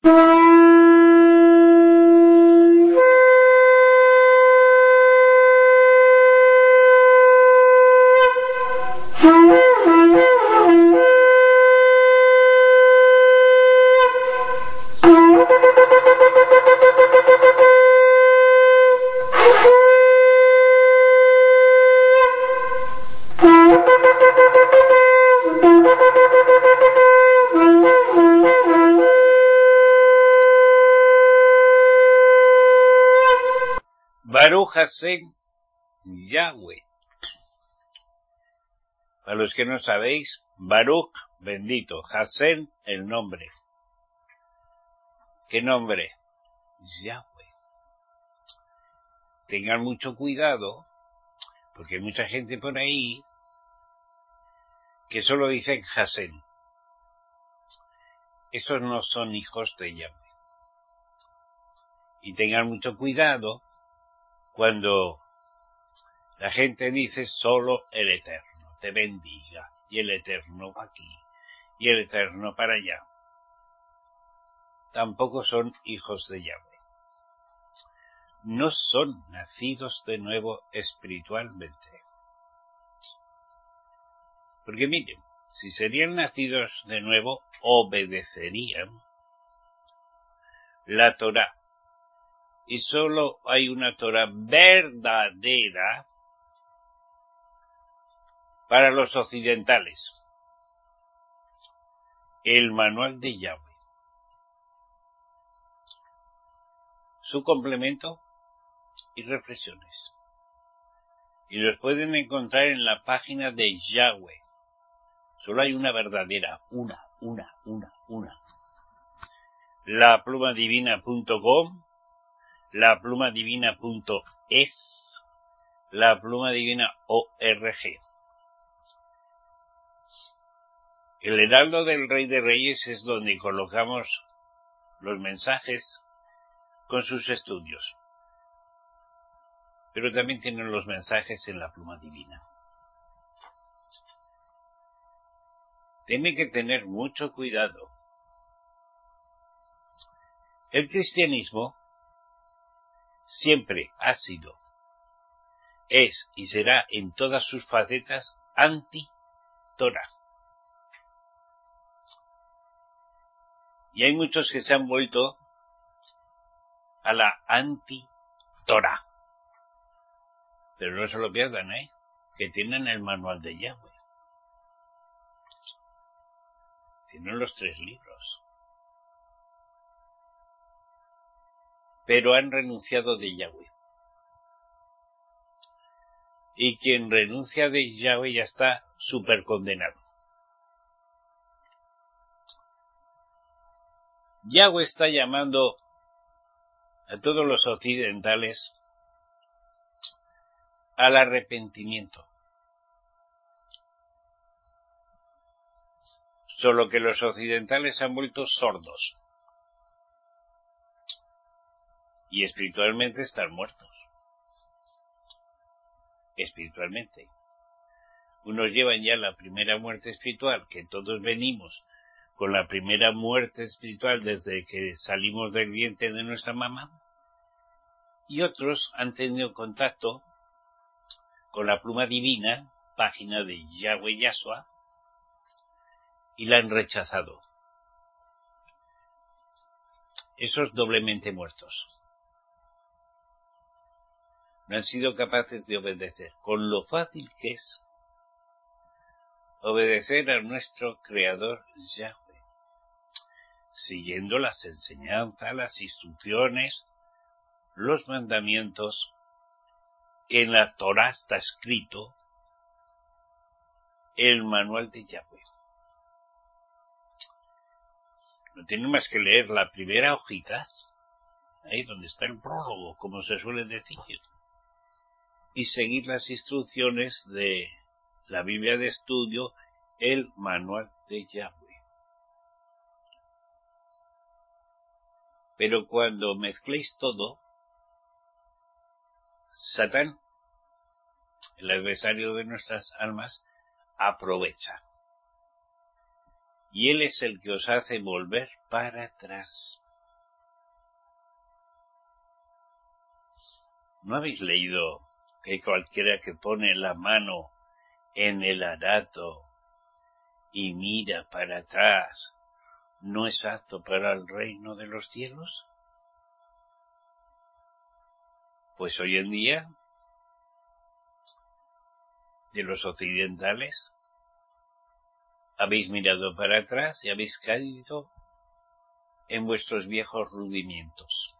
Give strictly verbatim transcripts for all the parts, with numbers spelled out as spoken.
Baruch Hashem Yahweh. Para los que no sabéis, Baruch, bendito, Hashem, el nombre. ¿Qué nombre? Yahweh. Tengan mucho cuidado, porque hay mucha gente por ahí que solo dicen Hashem. Esos no son hijos de Yahweh. Y tengan mucho cuidado cuando la gente dice solo el Eterno te bendiga, y el Eterno va aquí, y el Eterno para allá. Tampoco son hijos de Yahweh. No son nacidos de nuevo espiritualmente. Porque miren, si serían nacidos de nuevo, obedecerían la Torá. Y solo hay una Torá verdadera para los occidentales. El manual de Yahweh. Su complemento y reflexiones. Y los pueden encontrar en la página de Yahweh. Solo hay una verdadera, una, una, una, una. la pluma divina punto com, la pluma divina punto es, la pluma divina punto org. El heraldo del Rey de Reyes es donde colocamos los mensajes con sus estudios. Pero también tienen los mensajes en la pluma divina. Tiene que tener mucho cuidado. El cristianismo siempre ha sido, es y será en todas sus facetas anti-Torah. Y hay muchos que se han vuelto a la anti-Torah. Pero no se lo pierdan, ¿eh? Que tienen el manual de Yahweh. Tienen los tres libros. Pero han renunciado de Yahweh. Y quien renuncia de Yahweh ya está súper condenado. Yahweh está llamando a todos los occidentales al arrepentimiento. Solo que los occidentales se han vuelto sordos. Y espiritualmente están muertos. Espiritualmente. Unos llevan ya la primera muerte espiritual, que todos venimos con la primera muerte espiritual desde que salimos del vientre de nuestra mamá. Y otros han tenido contacto con la pluma divina, página de Yahweh Yahshua, y la han rechazado. Esos doblemente muertos. No han sido capaces de obedecer, con lo fácil que es obedecer a nuestro Creador Yahweh, siguiendo las enseñanzas, las instrucciones, los mandamientos que en la Torá está escrito, el manual de Yahweh. No tienen más que leer la primera hojita, ahí donde está el prólogo, como se suele decir, y seguir las instrucciones de la Biblia de estudio, el manual de Yahweh. Pero cuando mezcléis todo, Satán, el adversario de nuestras almas, aprovecha. Y él es el que os hace volver para atrás. ¿No habéis leído que cualquiera que pone la mano en el arado y mira para atrás no es apto para el reino de los cielos? Pues hoy en día, de los occidentales, habéis mirado para atrás y habéis caído en vuestros viejos rudimientos.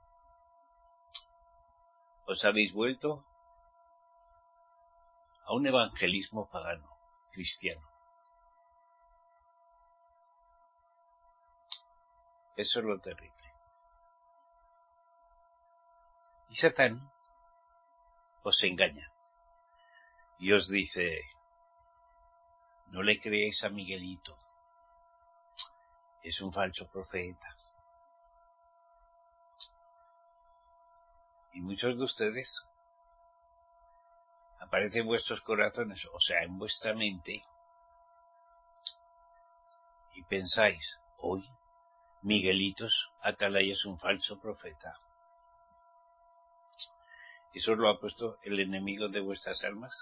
Os habéis vuelto a un evangelismo pagano, cristiano. Eso es lo terrible. Y Satán os engaña y os dice: no le creéis a Miguelito, es un falso profeta. Y muchos de ustedes aparecen en vuestros corazones, o sea, en vuestra mente, y pensáis: hoy Miguelitos Atalaya es un falso profeta. ¿Eso lo ha puesto el enemigo de vuestras almas?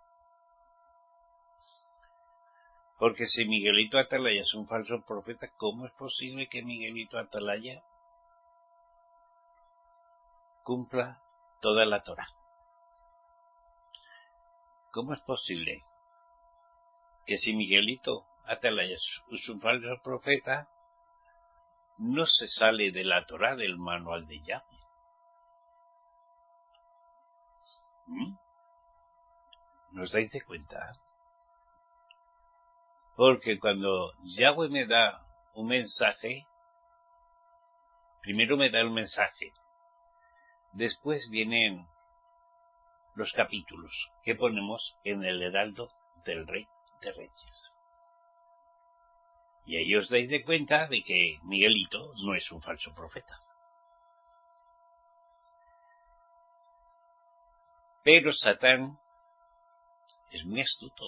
Porque si Miguelito Atalaya es un falso profeta, ¿cómo es posible que Miguelito Atalaya cumpla toda la Torá? ¿Cómo es posible que si Miguelito Atalaya es un falso profeta, no se sale de la Torá, del manual de Yahweh? ¿Mm? ¿No os dais de cuenta? Porque cuando Yahweh me da un mensaje, primero me da el mensaje, después vienen los capítulos que ponemos en el heraldo del Rey de Reyes. Y ahí os dais de cuenta de que Miguelito no es un falso profeta. Pero Satán es muy astuto.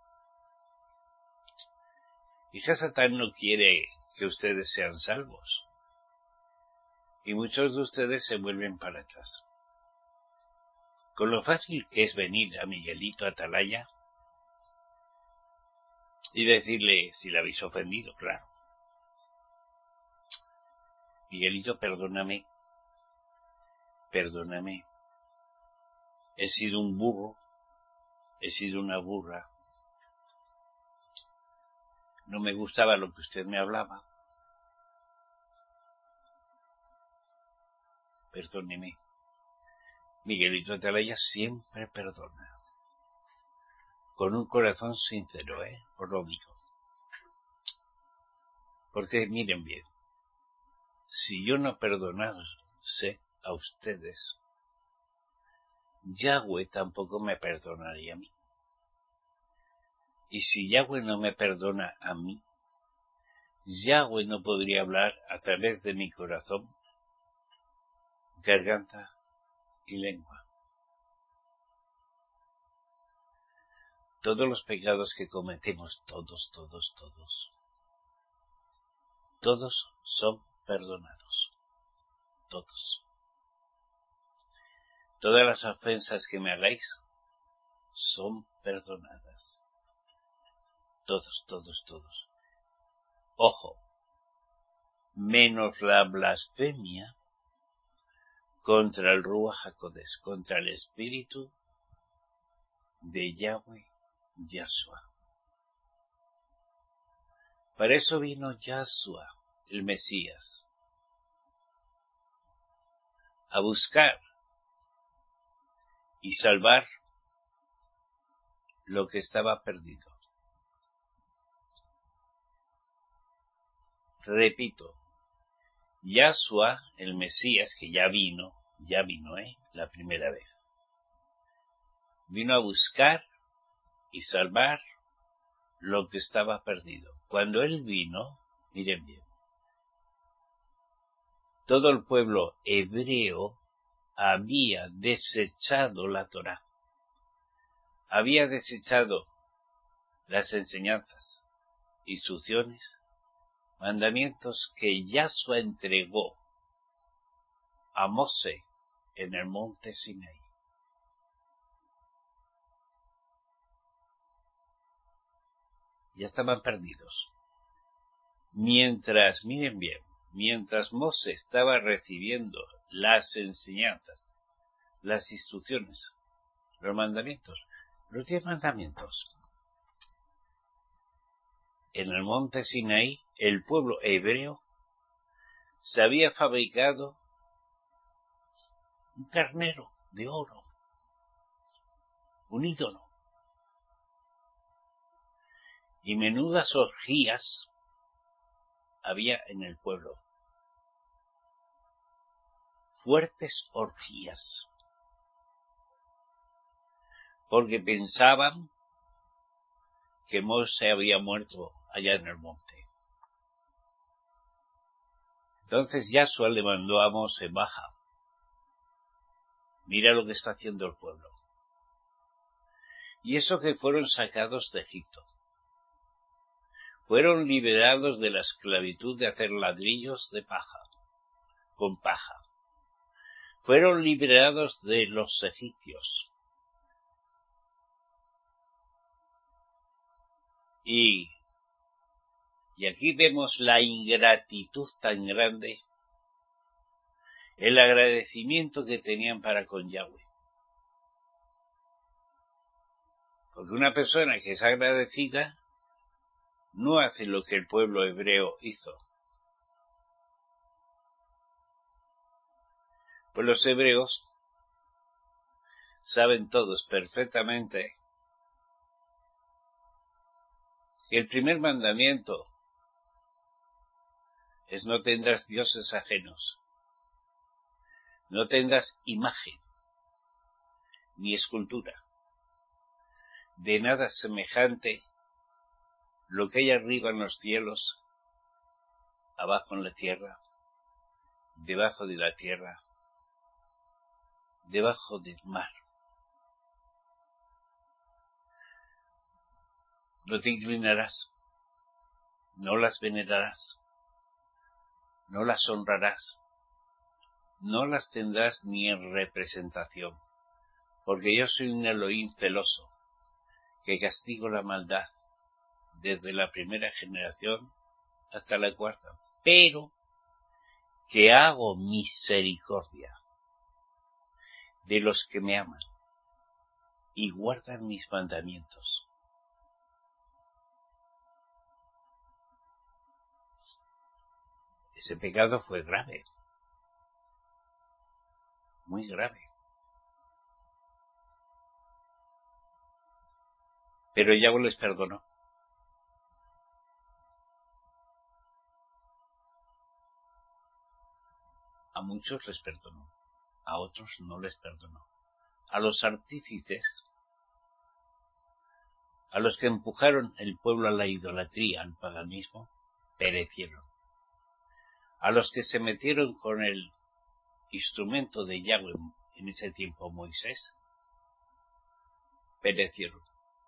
Y que Satán no quiere que ustedes sean salvos. Y muchos de ustedes se vuelven para atrás. Con lo fácil que es venir a Miguelito Atalaya y decirle si le habéis ofendido, claro: Miguelito, perdóname, perdóname, he sido un burro, he sido una burra, no me gustaba lo que usted me hablaba, perdóneme. Miguelito Atalaya siempre perdona, con un corazón sincero, ¿eh? Os lo digo. Porque miren bien, si yo no perdonase a ustedes, Yahweh tampoco me perdonaría a mí. Y si Yahweh no me perdona a mí, Yahweh no podría hablar a través de mi corazón, garganta y lengua. Todos los pecados que cometemos, todos, todos, todos, todos son perdonados. Todos. Todas las ofensas que me hagáis son perdonadas. Todos, todos, todos. Ojo, menos la blasfemia contra el Ruach HaKodesh, contra el Espíritu de Yahweh Yahshua. Para eso vino Yahshua, el Mesías, a buscar y salvar lo que estaba perdido. Repito, Yahshua, el Mesías, que ya vino, ya vino, ¿eh? La primera vez. Vino a buscar y salvar lo que estaba perdido. Cuando él vino, miren bien, todo el pueblo hebreo había desechado la Torá, había desechado las enseñanzas, instrucciones, mandamientos que Yahshua entregó a Moshe en el monte Sinaí. Ya estaban perdidos. Mientras, miren bien, mientras Moshe estaba recibiendo las enseñanzas, las instrucciones, los mandamientos, los diez mandamientos, en el monte Sinaí, el pueblo hebreo se había fabricado un carnero de oro, un ídolo, y menudas orgías había en el pueblo, fuertes orgías, porque pensaban que Moshe había muerto allá en el monte. Entonces Yahshua le mandó a Moshe: baja, mira lo que está haciendo el pueblo. Y eso que fueron sacados de Egipto, fueron liberados de la esclavitud de hacer ladrillos de paja, con paja, fueron liberados de los egipcios, y Y aquí vemos la ingratitud tan grande, el agradecimiento que tenían para con Yahweh. Porque una persona que es agradecida no hace lo que el pueblo hebreo hizo. Pues los hebreos saben todos perfectamente que el primer mandamiento es: no tendrás dioses ajenos, no tendrás imagen ni escultura de nada semejante lo que hay arriba en los cielos, abajo en la tierra, debajo de la tierra, debajo del mar. No te inclinarás, no las venerarás, no las honrarás, no las tendrás ni en representación, porque yo soy un Elohim celoso, que castigo la maldad desde la primera generación hasta la cuarta, pero que hago misericordia de los que me aman y guardan mis mandamientos. Ese pecado fue grave, muy grave. Pero Yahweh les perdonó. A muchos les perdonó, a otros no les perdonó. A los artífices, a los que empujaron el pueblo a la idolatría, al paganismo, perecieron. A los que se metieron con el instrumento de Yahweh en ese tiempo, Moisés, perecieron.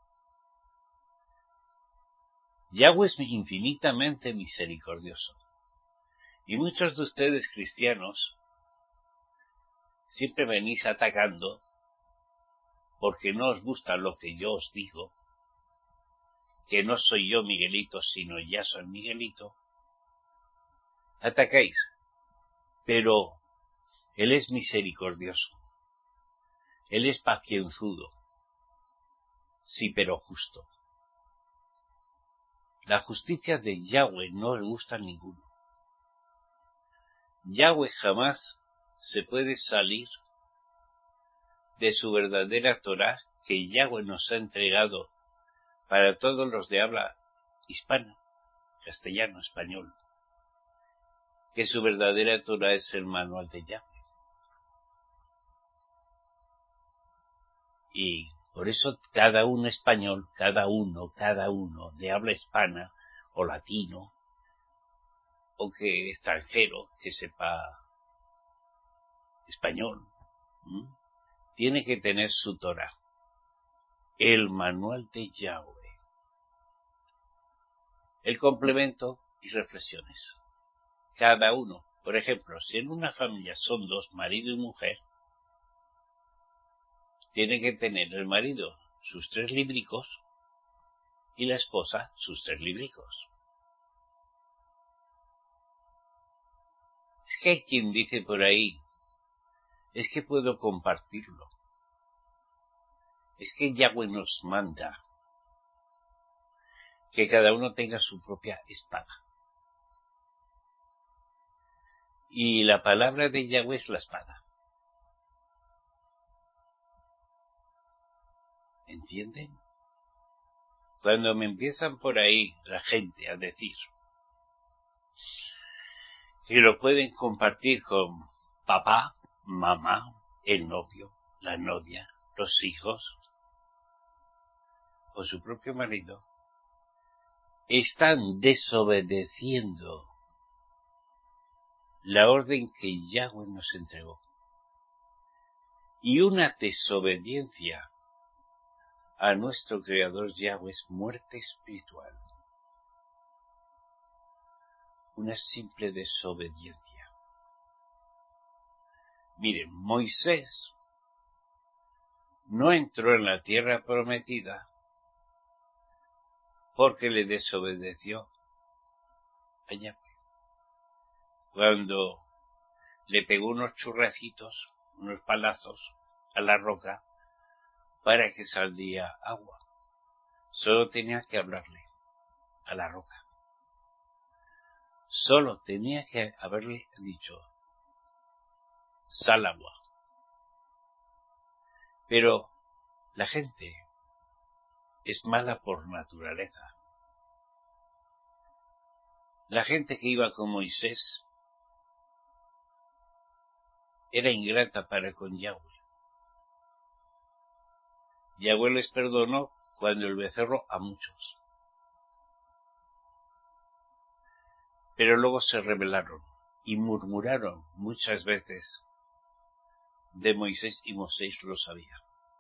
Yahweh es infinitamente misericordioso. Y muchos de ustedes cristianos siempre venís atacando porque no os gusta lo que yo os digo, que no soy yo Miguelito, sino ya soy Miguelito. Atacáis, pero Él es misericordioso, Él es pacienzudo, sí, pero justo. La justicia de Yahweh no os gusta a ninguno. Yahweh jamás se puede salir de su verdadera Torá que Yahweh nos ha entregado para todos los de habla hispana, castellano, español, que su verdadera Torá es el manual de Yahweh. Y por eso cada uno español, cada uno, cada uno de habla hispana o latino, o que extranjero que sepa español, ¿m? tiene que tener su Torá, el manual de Yahweh, el complemento y reflexiones. Cada uno, por ejemplo, si en una familia son dos, marido y mujer, tiene que tener el marido sus tres libricos y la esposa sus tres libricos. Es que hay quien dice por ahí, es que puedo compartirlo. Es que Yahweh nos manda que cada uno tenga su propia espada. Y la palabra de Yahweh es la espada. ¿Entienden? Cuando me empiezan por ahí la gente a decir que lo pueden compartir con papá, mamá, el novio, la novia, los hijos o su propio marido, están desobedeciendo la orden que Yahweh nos entregó. Y una desobediencia a nuestro Creador Yahweh es muerte espiritual. Una simple desobediencia. Miren, Moisés no entró en la tierra prometida porque le desobedeció a Yahweh. Cuando le pegó unos churracitos, unos palazos a la roca para que saliera agua. Solo tenía que hablarle a la roca. Solo tenía que haberle dicho, sal agua. Pero la gente es mala por naturaleza. La gente que iba con Moisés era ingrata para con Yahweh. Yahweh les perdonó cuando el becerro a muchos. Pero luego se rebelaron y murmuraron muchas veces de Moisés y Moisés lo sabía.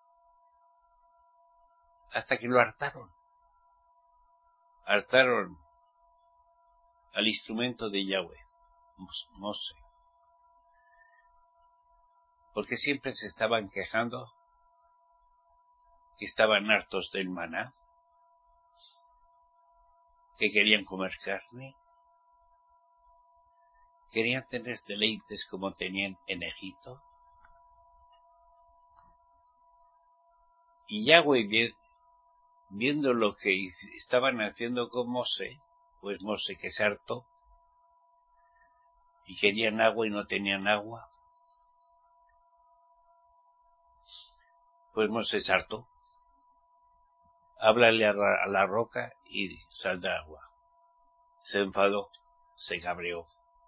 Hasta que lo hartaron. Hartaron al instrumento de Yahweh, Moshe. Porque siempre se estaban quejando que estaban hartos del maná, que querían comer carne, querían tener deleites como tenían en Egipto. Y Yahweh, viendo lo que estaban haciendo con Moshe, pues Moshe que se hartó, y querían agua y no tenían agua, pues Moshe se hartó. Háblale a la, a la roca y saldrá agua. Se enfadó, se cabreó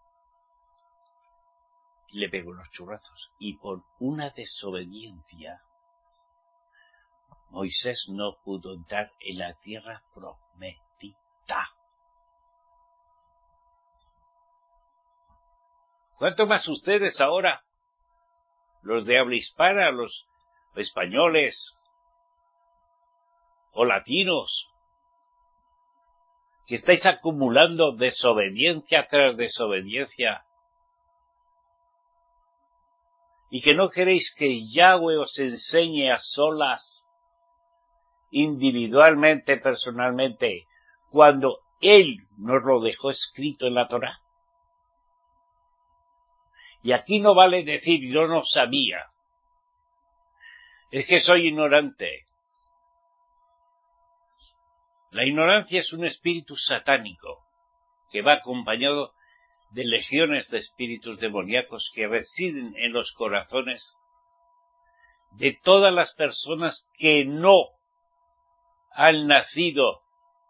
y le pegó los churrazos. Y por una desobediencia, Moisés no pudo entrar en la tierra prometida. ¿Cuánto más ustedes ahora, los de habla hispana, los españoles o latinos, que estáis acumulando desobediencia tras desobediencia y que no queréis que Yahweh os enseñe a solas, individualmente, personalmente, cuando Él nos lo dejó escrito en la Torá? Y aquí no vale decir yo no sabía, es que soy ignorante. La ignorancia es un espíritu satánico que va acompañado de legiones de espíritus demoníacos que residen en los corazones de todas las personas que no han nacido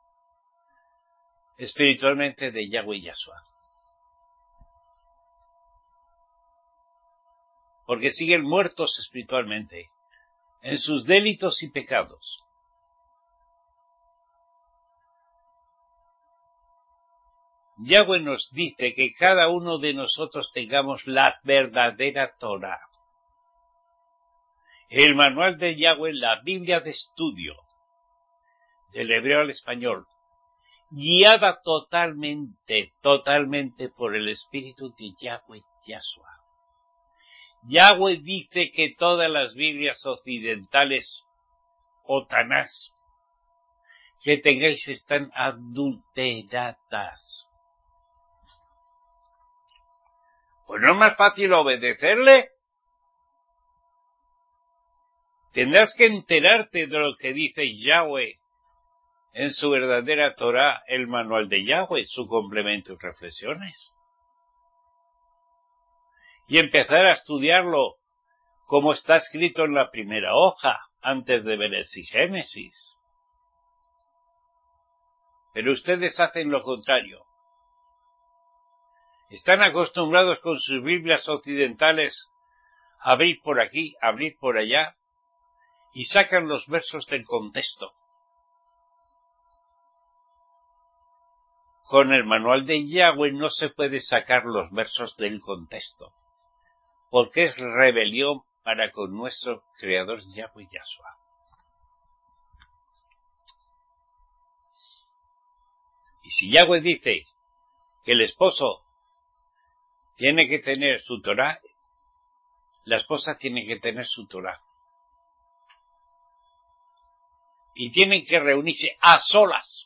espiritualmente de Yahweh y Yahshua. Porque siguen muertos espiritualmente en sus delitos y pecados. Yahweh nos dice que cada uno de nosotros tengamos la verdadera Torá. El manual de Yahweh, la Biblia de estudio, del hebreo al español, guiada totalmente, totalmente por el Espíritu de Yahweh Yahshua. Yahweh dice que todas las Biblias occidentales o Tanás que tengáis están adulteradas. Pues no es más fácil obedecerle. Tendrás que enterarte de lo que dice Yahweh en su verdadera Torah, el manual de Yahweh, su complemento y reflexiones. Y empezar a estudiarlo como está escrito en la primera hoja, antes de ver el Génesis. Pero ustedes hacen lo contrario. Están acostumbrados con sus Biblias occidentales a abrir por aquí, a abrir por allá, y sacan los versos del contexto. Con el manual de Yahweh no se puede sacar los versos del contexto, porque es rebelión para con nuestro Creador Yahweh Yahshua. Y si Yahweh dice que el esposo tiene que tener su Torah, la esposa tiene que tener su Torah. Y tienen que reunirse a solas,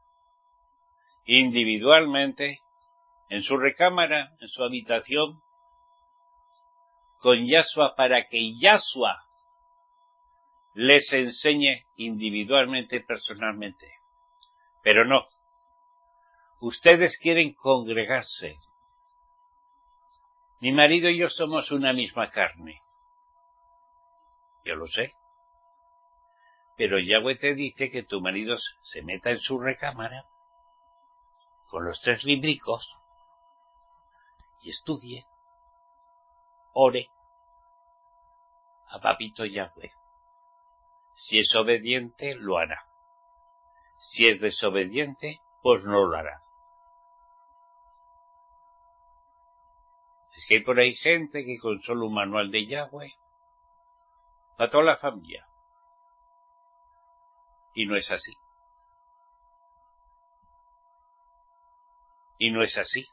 individualmente, en su recámara, en su habitación, con Yahshua, para que Yahshua les enseñe individualmente, personalmente. Pero no. Ustedes quieren congregarse. Mi marido y yo somos una misma carne. Yo lo sé. Pero Yahweh te dice que tu marido se meta en su recámara con los tres libricos y estudie, ore a papito Yahweh. Si es obediente, lo hará. Si es desobediente, pues no lo hará. Es que hay por ahí gente que con solo un manual de Yahweh mató a la familia. Y no es así. Y no es así.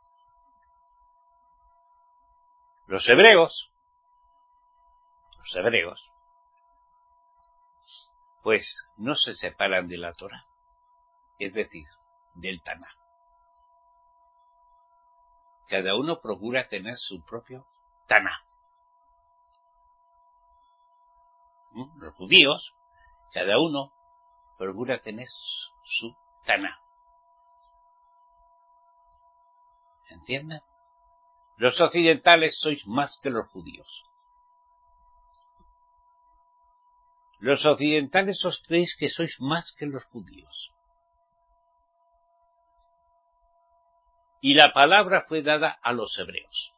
Los hebreos, los hebreos, pues no se separan de la Torah, es decir, del Taná. Cada uno procura tener su propio Taná. ¿Mm? Los judíos, cada uno procura tener su Taná. ¿Entienden? Los occidentales sois más que los judíos. Los occidentales os creéis que sois más que los judíos. Y la palabra fue dada a los hebreos.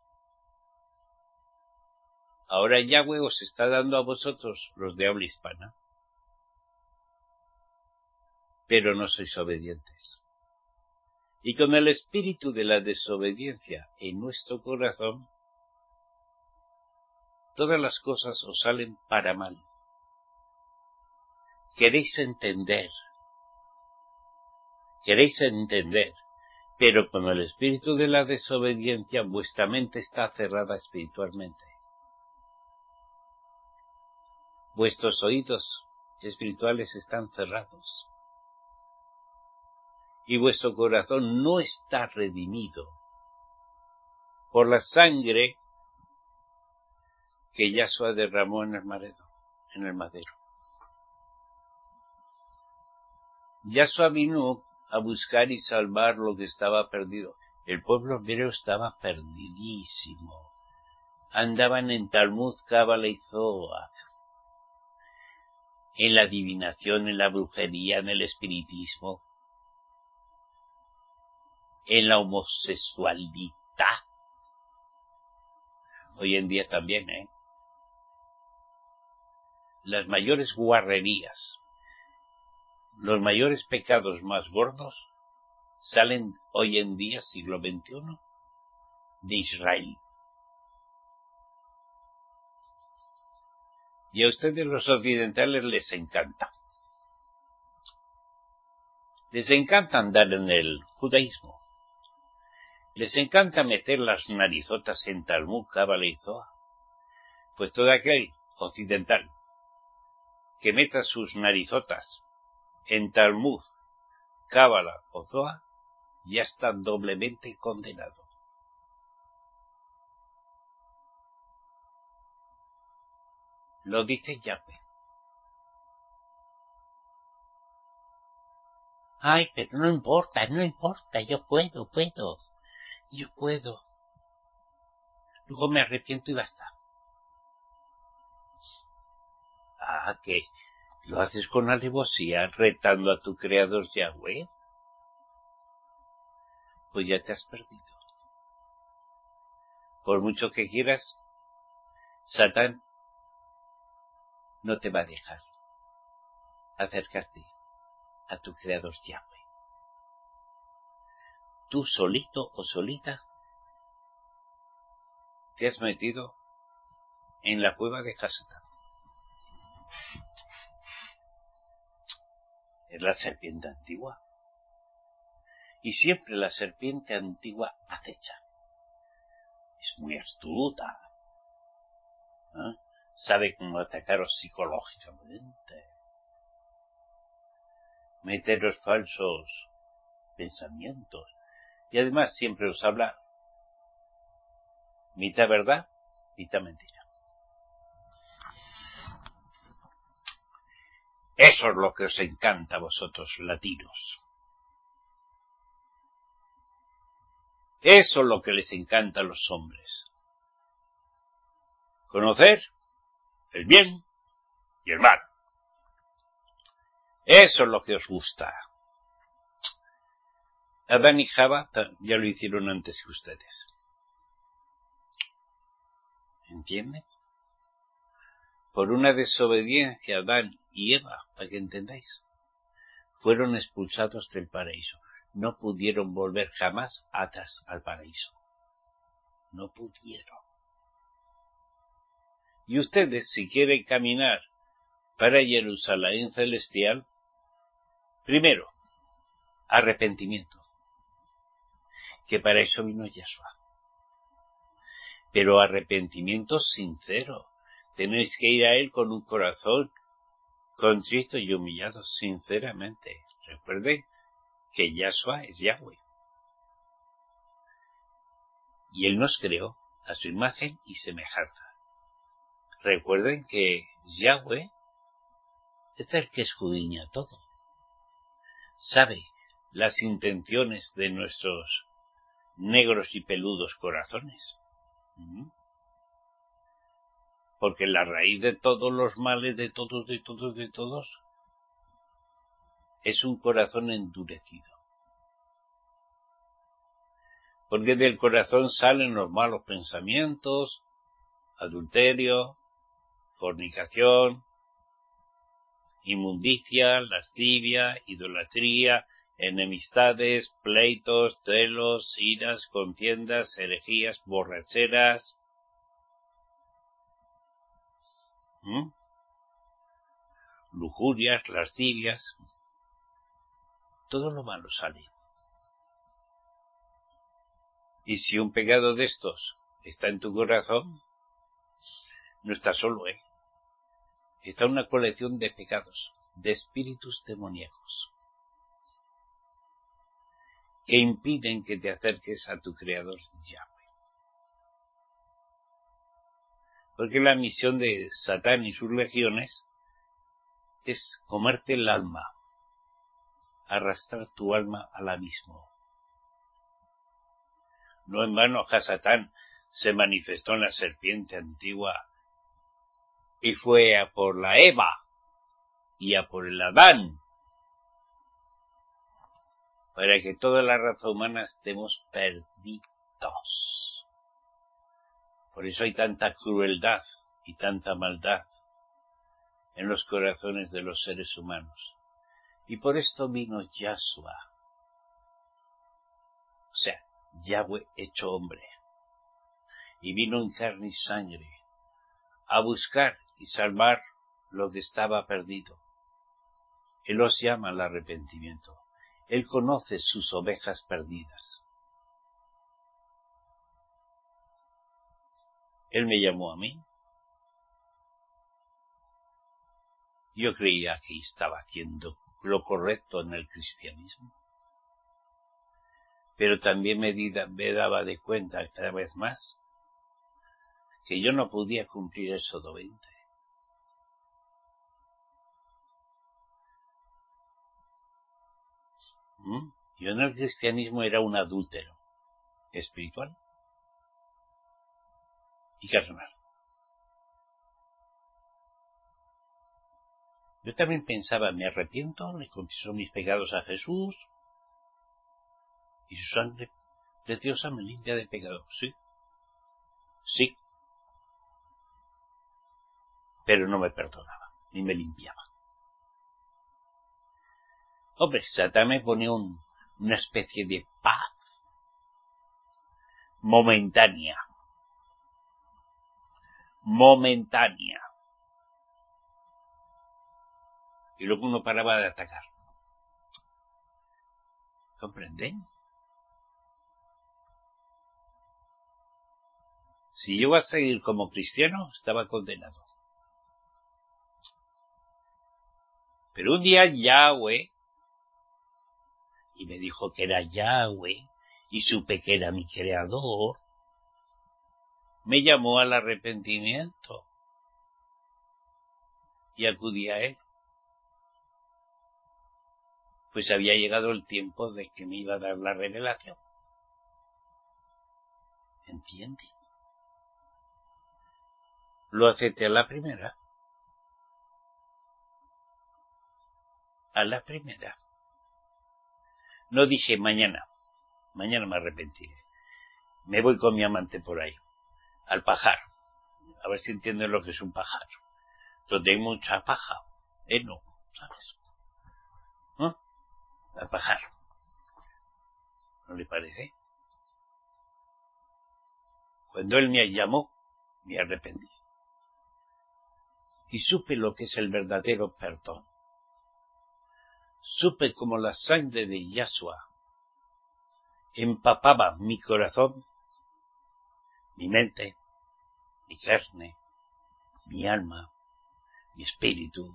Ahora Yahweh os está dando a vosotros, los de habla hispana. Pero no sois obedientes. Y con el espíritu de la desobediencia en nuestro corazón, todas las cosas os salen para mal. Queréis entender, queréis entender, pero con el espíritu de la desobediencia vuestra mente está cerrada espiritualmente. Vuestros oídos espirituales están cerrados. Y vuestro corazón no está redimido por la sangre que Yahshua derramó en el madero, en el madero. Yahshua vino a buscar y salvar lo que estaba perdido. El pueblo hebreo estaba perdidísimo. Andaban en Talmud, Cábala y Zohar, en la adivinación, en la brujería, en el espiritismo, en la homosexualidad. Hoy en día también, ¿eh? Las mayores guarrerías, los mayores pecados más gordos salen hoy en día, siglo veintiuno, de Israel. Y a ustedes los occidentales les encanta. Les encanta andar en el judaísmo. Les encanta meter las narizotas en Talmud, Cábala y Zohar. Pues todo aquel occidental que meta sus narizotas en Talmud, Cábala o Zohar ya está doblemente condenado. Lo dice Yahweh. Ay, pero no importa, no importa, yo puedo, puedo, yo puedo. Luego me arrepiento y basta. Ah, ¿qué? ¿Lo haces con alevosía retando a tu creador Yahweh? Pues ya te has perdido. Por mucho que quieras, Satán no te va a dejar acercarte a tu creador Yahweh. Tú solito o solita te has metido en la cueva de Hasatán. Es la serpiente antigua. Y siempre la serpiente antigua acecha. Es muy astuta. ¿Eh? Sabe cómo atacaros psicológicamente. Meteros falsos pensamientos. Y además siempre os habla mitad verdad, mitad mentira. Eso es lo que os encanta a vosotros, latinos. Eso es lo que les encanta a los hombres. Conocer el bien y el mal. Eso es lo que os gusta. Adán y Java ya lo hicieron antes que ustedes. ¿Entienden? Por una desobediencia, Adán y Eva, para que entendáis, fueron expulsados del paraíso. No pudieron volver jamás atrás al paraíso. No pudieron. Y ustedes, si quieren caminar para Jerusalén celestial, primero, arrepentimiento. Que para eso vino Yahshua. Pero arrepentimiento sincero. Tenéis que ir a Él con un corazón contrito y humillado, sinceramente. Recuerden que Yahshua es Yahweh. Y Él nos creó a su imagen y semejanza. Recuerden que Yahweh es el que escudriña todo. Sabe las intenciones de nuestros negros y peludos corazones. Porque la raíz de todos los males, de todos, de todos, de todos, es un corazón endurecido. Porque del corazón salen los malos pensamientos, adulterio, fornicación, inmundicia, lascivia, idolatría, enemistades, pleitos, celos, iras, contiendas, herejías, borracheras. ¿Mm? Lujurias, lascivias. Todo lo malo sale. Y si un pecado de estos está en tu corazón, no está solo, ¿eh? Está una colección de pecados, de espíritus demoníacos, que impiden que te acerques a tu Creador Yahweh. Porque la misión de Satán y sus legiones es comerte el alma, arrastrar tu alma al abismo. No en vano Hasatán se manifestó en la serpiente antigua y fue a por la Eva y a por el Adán, para que toda la raza humana estemos perdidos. Por eso hay tanta crueldad y tanta maldad en los corazones de los seres humanos. Y por esto vino Yahshua, o sea, Yahweh hecho hombre, y vino en carne y sangre a buscar y salvar lo que estaba perdido. Él los llama al arrepentimiento. Él conoce sus ovejas perdidas. Él me llamó a mí Yo creía que estaba haciendo lo correcto en el cristianismo. Pero también me, di, me daba de cuenta cada vez más que yo no podía cumplir el Sodo veinte. ¿Mm? Yo en el cristianismo era un adúltero espiritual y carnal. Yo también pensaba, me arrepiento, le confieso mis pecados a Jesús y su sangre preciosa me limpia de pecado. Sí, sí, pero no me perdonaba, ni me limpiaba. Hombre, Satán me ponía un, una especie de paz momentánea, momentánea. Y luego no paraba de atacar. ¿Comprenden? Si yo iba a seguir como cristiano, estaba condenado. Pero un día Yahweh, y me dijo que era Yahweh, y supe que era mi creador, me llamó al arrepentimiento. Y acudí a él. Pues había llegado el tiempo de que me iba a dar la revelación. ¿Entiende? Lo acepté a la primera. A la primera. No dije mañana. Mañana me arrepentiré. Me voy con mi amante por ahí. Al pajar. A ver si entienden lo que es un pajar. Donde hay mucha paja. Eh, no, ¿sabes? ¿No? Al pajar. ¿No le parece? Cuando él me llamó, me arrepentí. Y supe lo que es el verdadero perdón. Supe como la sangre de Yahshua empapaba mi corazón, mi mente, mi carne, mi alma, mi espíritu.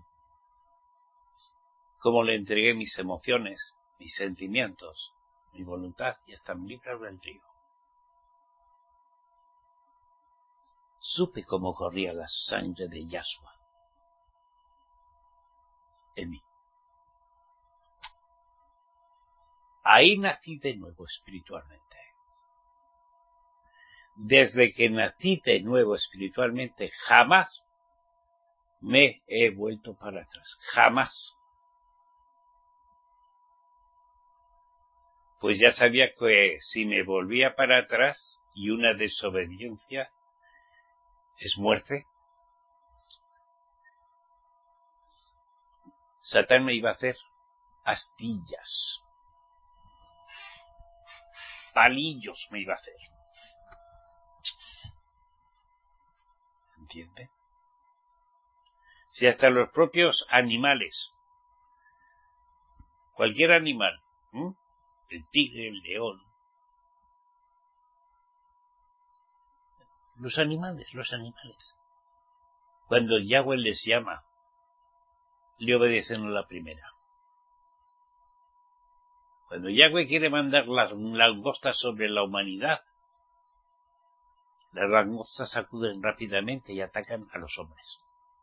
Como le entregué mis emociones, mis sentimientos, mi voluntad y hasta mi libre albedrío. Supe cómo corría la sangre de Yahshua en mí. Ahí nací de nuevo espiritualmente. Desde que nací de nuevo espiritualmente, jamás me he vuelto para atrás. Jamás. Pues ya sabía que si me volvía para atrás y una desobediencia es muerte, Satán me iba a hacer astillas. Palillos me iba a hacer. ¿Entiende? Si hasta los propios animales, cualquier animal, ¿eh? el tigre, el león, los animales, los animales, cuando Yahweh les llama, le obedecen a la primera. Cuando Yahweh quiere mandar las langostas sobre la humanidad, las langostas acuden rápidamente y atacan a los hombres.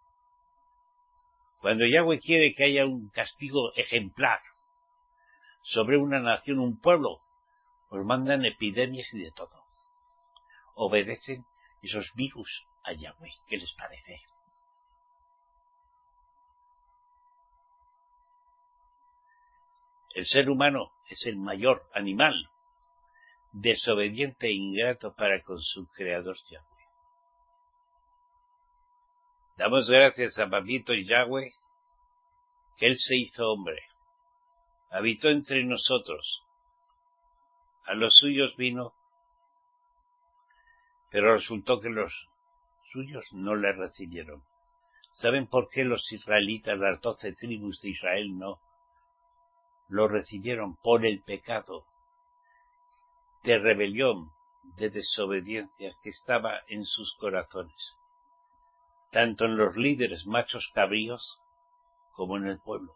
Cuando Yahweh quiere que haya un castigo ejemplar sobre una nación, un pueblo, pues mandan epidemias y de todo. Obedecen esos virus a Yahweh. ¿Qué les parece? El ser humano es el mayor animal desobediente e ingrato para con su creador Yahweh. Damos gracias a Papito Yahweh que Él se hizo hombre, habitó entre nosotros, a los suyos vino, pero resultó que los suyos no le recibieron. ¿Saben por qué los israelitas, las doce tribus de Israel, no lo recibieron? Por el pecado de rebelión, de desobediencia que estaba en sus corazones, tanto en los líderes machos cabríos como en el pueblo,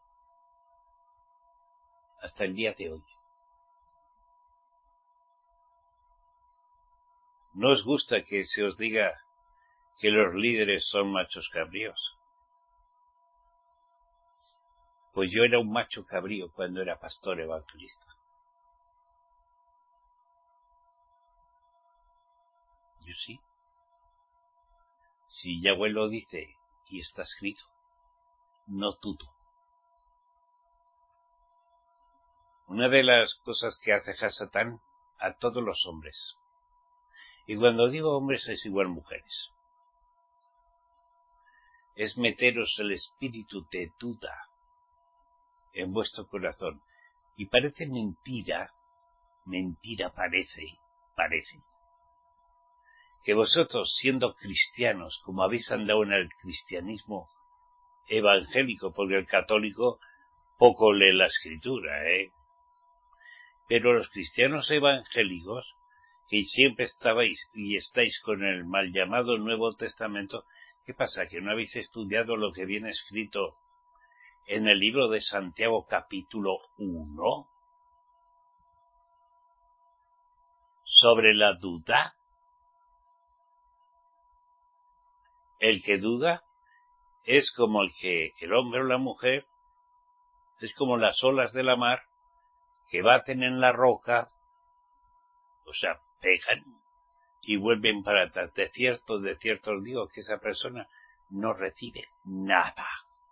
hasta el día de hoy. ¿No os gusta que se os diga que los líderes son machos cabríos? Pues yo era un macho cabrío cuando era pastor evangelista. Yo sí. Si Yahweh lo dice y está escrito, no dudo. Una de las cosas que hace Hasatán a todos los hombres, y cuando digo hombres es igual mujeres, es meteros el espíritu de duda en vuestro corazón. Y parece mentira, mentira parece, parece, que vosotros, siendo cristianos, como habéis andado en el cristianismo evangélico, porque el católico poco lee la escritura, ¿eh? Pero los cristianos evangélicos, que siempre estabais y estáis con el mal llamado Nuevo Testamento, ¿qué pasa? ¿Que no habéis estudiado lo que viene escrito en el libro de Santiago capítulo uno? Sobre la duda. El que duda es como el que el hombre o la mujer, es como las olas de la mar que baten en la roca, o sea, pegan y vuelven para atrás. De cierto, de cierto os digo que esa persona no recibe nada.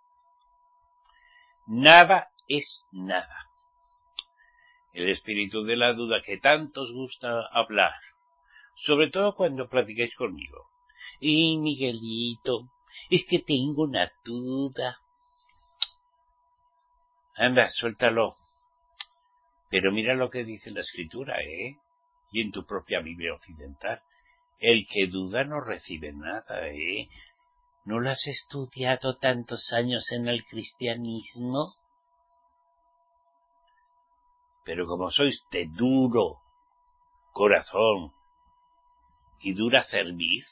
Nada es nada. El espíritu de la duda que tanto os gusta hablar, sobre todo cuando platicáis conmigo. Y Miguelito, es que tengo una duda. Anda, suéltalo. Pero mira lo que dice la escritura, ¿eh? Y en tu propia Biblia occidental. El que duda no recibe nada, ¿eh? ¿No lo has estudiado tantos años en el cristianismo? Pero como sois de duro corazón y dura cerviz,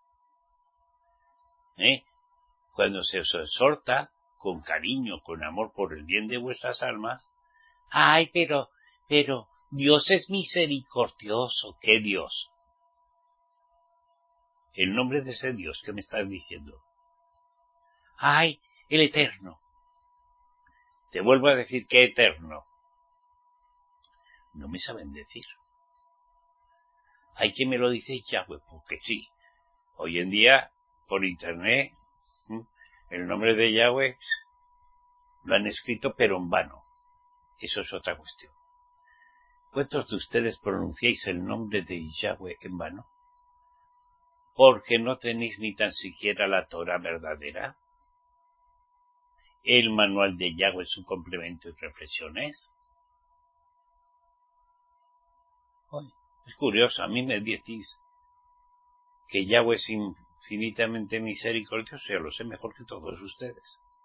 ¿eh? Cuando se os exhorta con cariño, con amor por el bien de vuestras almas, ay, pero, pero, Dios es misericordioso. ¿Qué Dios? El nombre de ese Dios que me estás diciendo. Ay, el Eterno. Te vuelvo a decir que Eterno. No me saben decir. Hay quien me lo dice Yahweh, porque sí. Hoy en día, por internet, el nombre de Yahweh lo han escrito, pero en vano. Eso es otra cuestión. ¿Cuántos de ustedes pronunciáis el nombre de Yahweh en vano? Porque no tenéis ni tan siquiera la Torah verdadera. El manual de Yahweh, su complemento y reflexiones. Oye, es curioso, a mí me decís que Yahweh es infinitamente misericordioso, ya lo sé mejor que todos ustedes.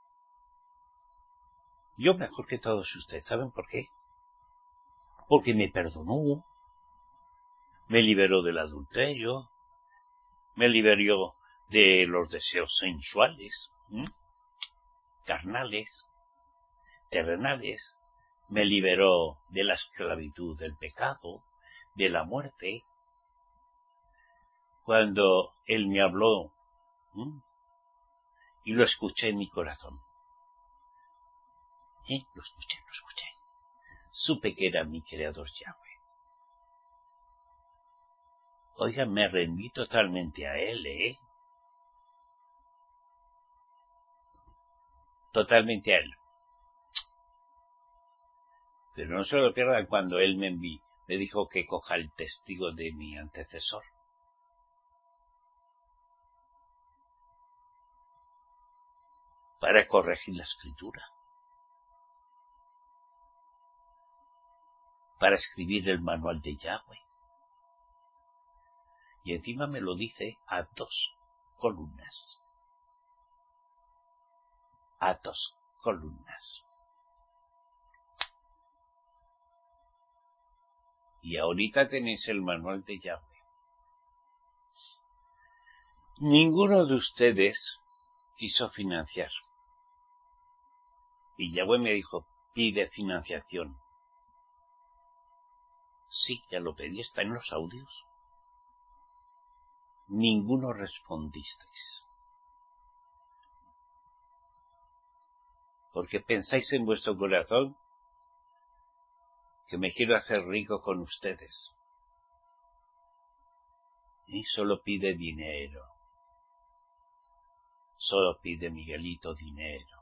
Yo mejor que todos ustedes, ¿saben por qué? Porque me perdonó, me liberó del adulterio, me liberó de los deseos sensuales, ¿eh? carnales, terrenales, me liberó de la esclavitud del pecado, de la muerte. Cuando Él me habló, ¿eh? y lo escuché en mi corazón, ¿eh? lo escuché, lo escuché, supe que era mi creador Yahweh. Oiga, me rendí totalmente a Él, ¿eh? Totalmente a Él. Pero no se lo pierdan cuando Él me envió, me dijo que coja el testigo de mi antecesor. Para corregir la escritura. Para escribir el manual de Yahweh. Y encima me lo dice a dos columnas. A dos columnas. Y ahorita tenéis el manual de Yahweh. Ninguno de ustedes quiso financiar. Y Yahweh me dijo, pide financiación. Sí, ya lo pedí, está en los audios. Ninguno respondisteis. Porque pensáis en vuestro corazón que me quiero hacer rico con ustedes. Y solo pide dinero. Solo pide Miguelito dinero.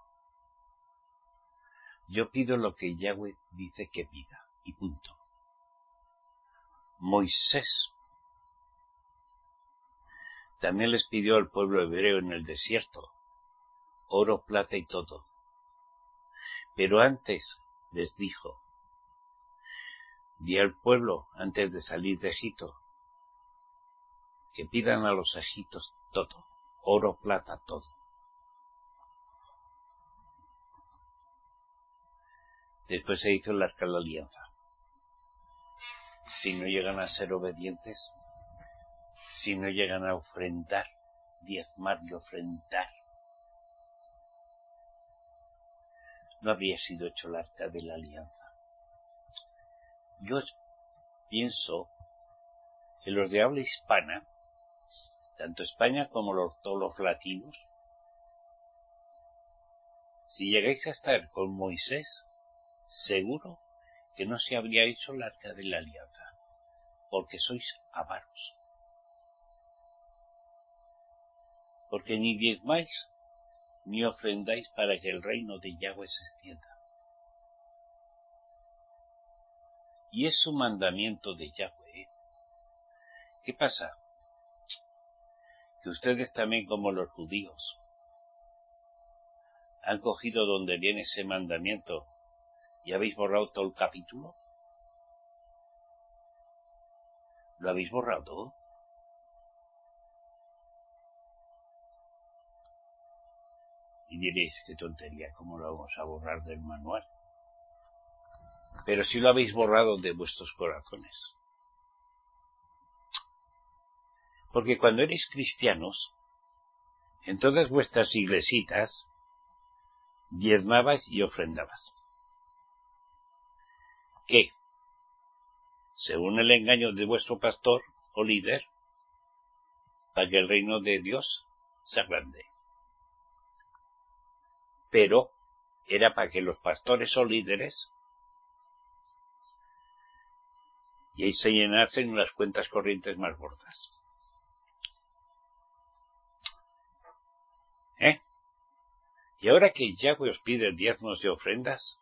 Yo pido lo que Yahweh dice que pida. Y punto. Moisés también les pidió al pueblo hebreo en el desierto oro, plata y todo. Pero antes les dijo, di al pueblo antes de salir de Egipto, que pidan a los egipcios todo, oro, plata, todo. Después se hizo el arca de la alianza. Si no llegan a ser obedientes, si no llegan a ofrendar, diezmar y ofrendar, no habría sido hecho el arca de la alianza. Yo pienso que los de habla hispana, tanto España como los, todos los latinos, si llegáis a estar con Moisés, seguro que no se habría hecho el arca de la alianza, porque sois avaros. Porque ni diezmáis ni ofrendáis para que el reino de Yahweh se extienda. Y es su mandamiento de Yahweh. ¿Qué pasa? Que ustedes también, como los judíos, han cogido donde viene ese mandamiento y habéis borrado todo el capítulo. ¿Lo habéis borrado? Y diréis, qué tontería, ¿cómo lo vamos a borrar del manual? Pero si lo habéis borrado de vuestros corazones. Porque cuando erais cristianos, en todas vuestras iglesitas, diezmabais y ofrendabas. ¿Qué? Según el engaño de vuestro pastor o líder, para que el reino de Dios sea grande. Pero era para que los pastores o líderes y ahí se llenasen las cuentas corrientes más gordas. ¿Eh? Y ahora que Yahweh os pide diezmos y ofrendas,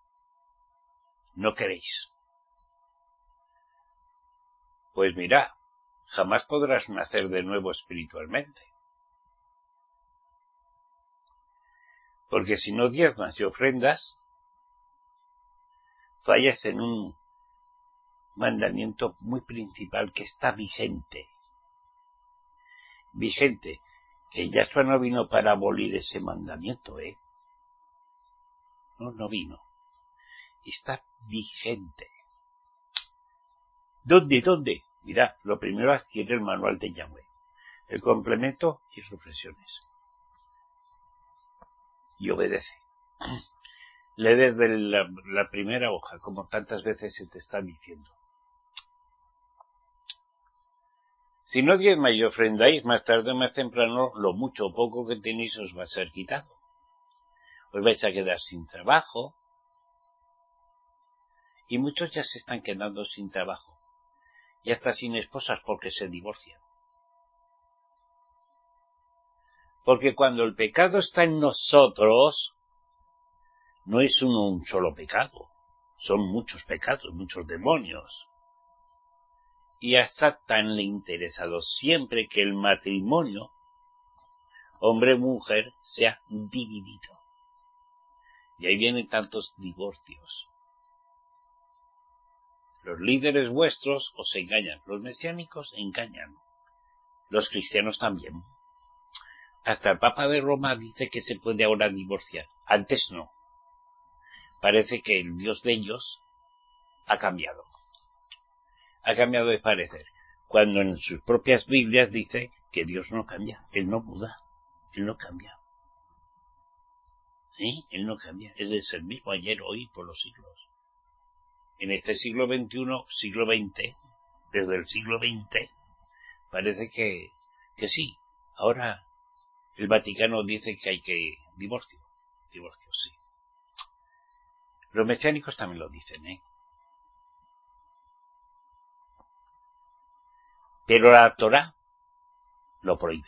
no queréis. Pues mira, jamás podrás nacer de nuevo espiritualmente. Porque si no diezmas y ofrendas, fallas en un mandamiento muy principal que está vigente. Vigente, que Yahshua no vino para abolir ese mandamiento, ¿eh? No, no vino. Está vigente. ¿Dónde, dónde? Mira, lo primero adquiere el manual de Yahweh, el complemento y reflexiones. Y obedece. Lee desde la, la primera hoja, como tantas veces se te está diciendo. Si no diezmáis y ofrendáis, más tarde o más temprano, lo mucho o poco que tenéis os va a ser quitado. Os vais a quedar sin trabajo. Y muchos ya se están quedando sin trabajo. Y hasta sin esposas porque se divorcian. Porque cuando el pecado está en nosotros, no es uno un solo pecado. Son muchos pecados, muchos demonios. Y a Satán le ha interesado siempre que el matrimonio, hombre-mujer, sea dividido. Y ahí vienen tantos divorcios. Los líderes vuestros os engañan. Los mesiánicos engañan. Los cristianos también. Hasta el Papa de Roma dice que se puede ahora divorciar. Antes no. Parece que el Dios de ellos ha cambiado. Ha cambiado de parecer. Cuando en sus propias Biblias dice que Dios no cambia. Él no muda. Él no cambia. ¿Eh? Él no cambia, Él es el mismo ayer, hoy, por los siglos. En este siglo veintiuno, siglo veinte, desde el siglo veinte, parece que, que sí. Ahora el Vaticano dice que hay que divorcio. Divorcio, sí. Los mesiánicos también lo dicen, ¿eh? Pero la Torá lo prohíbe.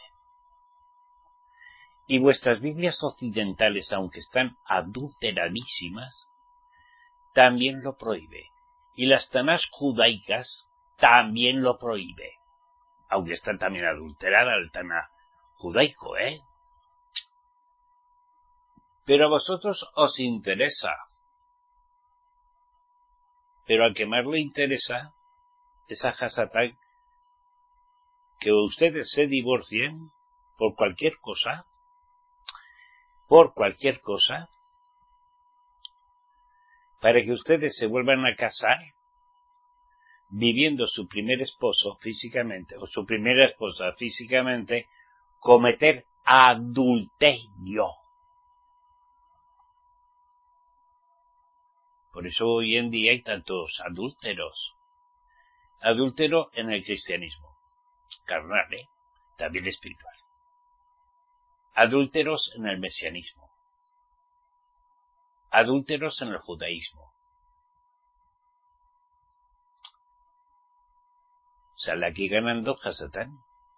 Y vuestras Biblias occidentales, aunque están adulteradísimas, también lo prohíbe. Y las Tanás judaicas también lo prohíbe. Aunque está también adulterada el Taná judaico, ¿eh? Pero a vosotros os interesa. Pero al que más le interesa es a Hasatán que ustedes se divorcien por cualquier cosa, por cualquier cosa, para que ustedes se vuelvan a casar, viviendo su primer esposo físicamente, o su primera esposa físicamente, cometer adulterio. Por eso hoy en día hay tantos adúlteros. Adúltero en el cristianismo, carnal, ¿eh? También espiritual. Adúlteros en el mesianismo. Adúlteros en el judaísmo. Sale aquí ganando Hasatán.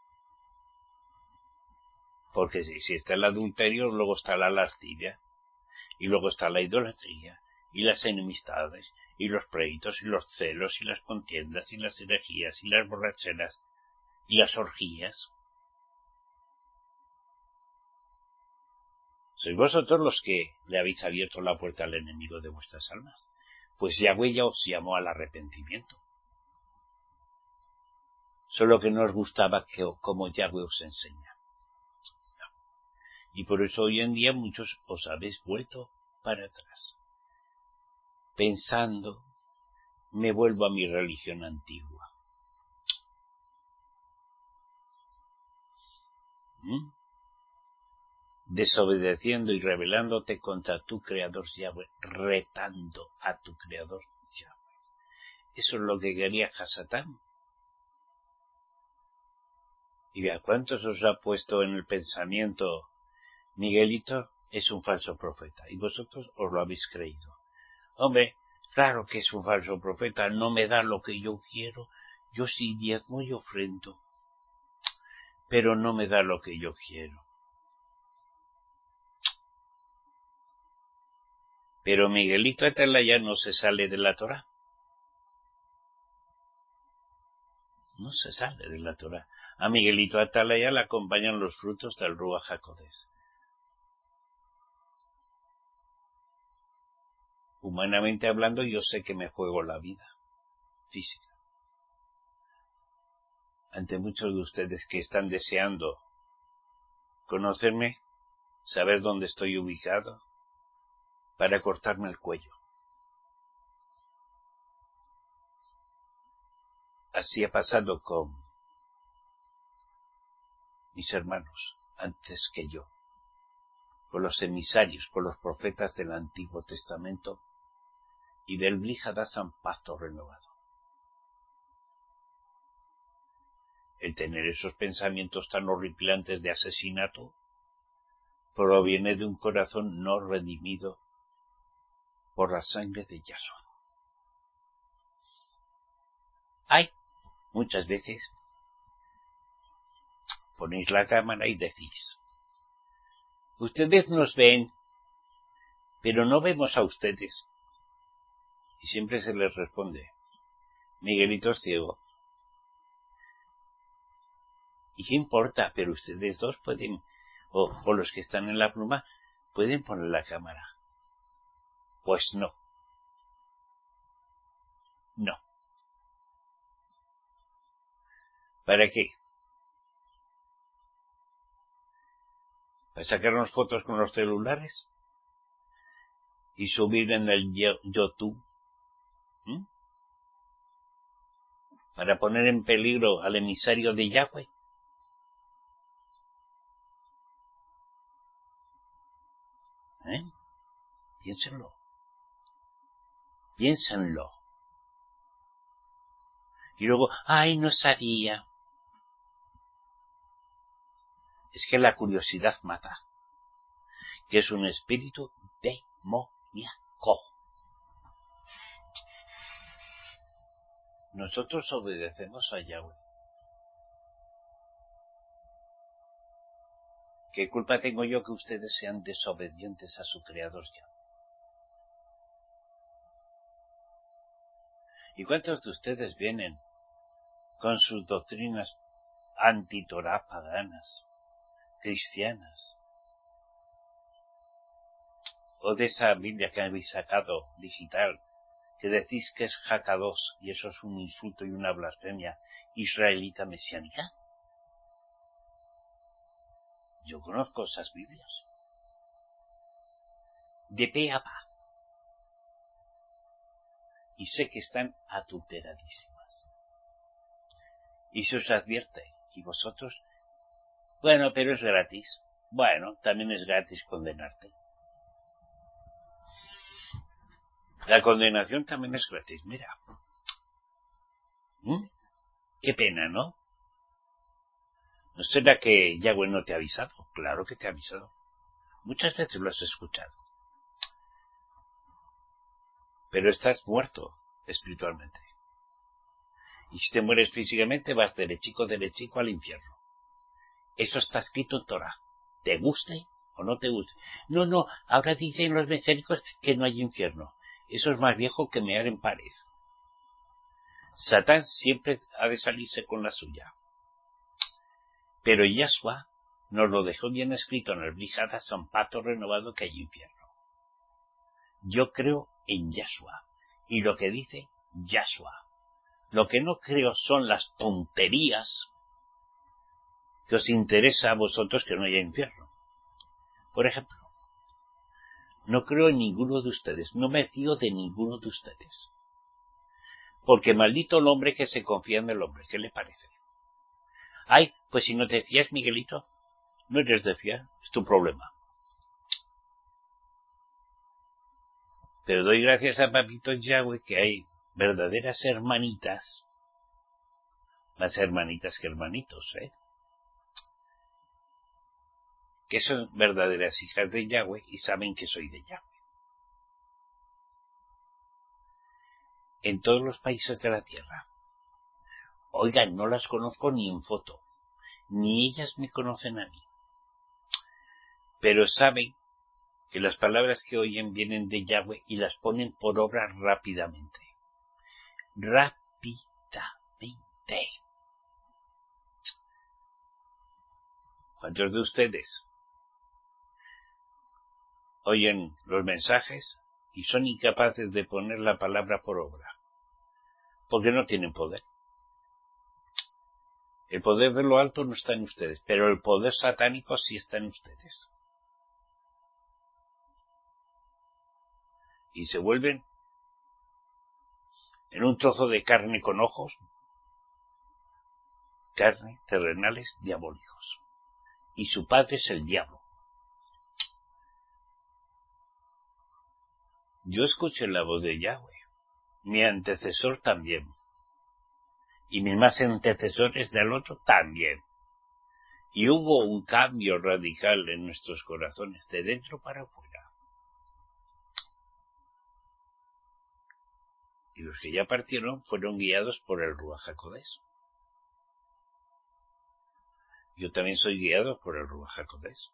Porque si, si está el adulterio, luego está la lascivia, y luego está la idolatría, y las enemistades, y los pleitos, y los celos, y las contiendas, y las herejías, y las borracheras, y las orgías. Sois vosotros los que le habéis abierto la puerta al enemigo de vuestras almas. Pues Yahweh ya os llamó al arrepentimiento. Solo que no os gustaba que, como Yahweh os enseña. Y por eso hoy en día muchos os habéis vuelto para atrás, pensando, me vuelvo a mi religión antigua. ¿Mm? Desobedeciendo y rebelándote contra tu Creador Yahweh, retando a tu Creador Yahweh. Eso es lo que quería Hasatán. Y a cuántos os ha puesto en el pensamiento, Miguelito es un falso profeta, y vosotros os lo habéis creído. Hombre, claro que es un falso profeta, no me da lo que yo quiero, yo sí diezmo y ofrendo, pero no me da lo que yo quiero. Pero Miguelito Atalaya no se sale de la Torá. No se sale de la Torá. A Miguelito Atalaya le acompañan los frutos del Ruach HaKodesh. Humanamente hablando, yo sé que me juego la vida física. Ante muchos de ustedes que están deseando conocerme, saber dónde estoy ubicado, para cortarme el cuello. Así ha pasado con mis hermanos antes que yo, con los emisarios, con los profetas del Antiguo Testamento y del Bli Hadassah Pacto Renovado. El tener esos pensamientos tan horripilantes de asesinato proviene de un corazón no redimido por la sangre de Yahshua. Hay muchas veces ponéis la cámara y decís, ustedes nos ven, pero no vemos a ustedes. Y siempre se les responde, Miguelito es ciego. ¿Y qué importa? Pero ustedes dos pueden, o, o los que están en la pluma, pueden poner la cámara. Pues no. No. ¿Para qué? ¿Para sacarnos fotos con los celulares? ¿Y subir en el YouTube? ¿Mm? ¿Para poner en peligro al emisario de Yahweh? ¿Eh? Piénsenlo. Piénsenlo. Y luego, ay, no sabía. Es que la curiosidad mata. Que es un espíritu demoníaco. Nosotros obedecemos a Yahweh. ¿Qué culpa tengo yo que ustedes sean desobedientes a su creador Yahweh? ¿Y cuántos de ustedes vienen con sus doctrinas anti-Torá paganas, cristianas? O de esa Biblia que habéis sacado digital, que decís que es Hakadosh y eso es un insulto y una blasfemia israelita mesiánica. Yo conozco esas Biblias. De pe a pa. Y sé que están adulteradísimas. Y se os advierte. Y vosotros, bueno, pero es gratis. Bueno, también es gratis condenarte. La condenación también es gratis, mira. ¿Mm? Qué pena, ¿no? ¿No será que Yahweh no te ha avisado? Claro que te ha avisado. Muchas veces lo has escuchado. Pero estás muerto espiritualmente. Y si te mueres físicamente, vas derechico, derechico al infierno. Eso está escrito en Torah. ¿Te guste o no te guste? No, no, ahora dicen los mesiánicos que no hay infierno. Eso es más viejo que mear en pared. Satán siempre ha de salirse con la suya. Pero Yahshua nos lo dejó bien escrito en el Brijada Sampato renovado que hay infierno. Yo creo en Yahshua y lo que dice Yahshua. Lo que no creo son las tonterías que os interesa a vosotros que no haya infierno. Por ejemplo, no creo en ninguno de ustedes, no me fío de ninguno de ustedes. Porque maldito el hombre que se confía en el hombre, ¿qué le parece? Ay, pues si no te fías, Miguelito, no eres de fiar, es tu problema. Pero doy gracias a Papito Yahweh que hay verdaderas hermanitas, más hermanitas que hermanitos, ¿eh? Que son verdaderas hijas de Yahweh y saben que soy de Yahweh. En todos los países de la tierra. Oigan, no las conozco ni en foto, ni ellas me conocen a mí. Pero saben que las palabras que oyen vienen de Yahweh y las ponen por obra rápidamente. Rápidamente. ¿Cuántos de ustedes oyen los mensajes y son incapaces de poner la palabra por obra? Porque no tienen poder. El poder de lo alto no está en ustedes, pero el poder satánico sí está en ustedes. Y se vuelven en un trozo de carne con ojos, carne, terrenales, diabólicos. Y su padre es el diablo. Yo escuché la voz de Yahweh, mi antecesor también, y mis más antecesores del otro también. Y hubo un cambio radical en nuestros corazones, de dentro para afuera. Y los que ya partieron fueron guiados por el Ruach HaKodesh. Yo también soy guiado por el Ruach HaKodesh.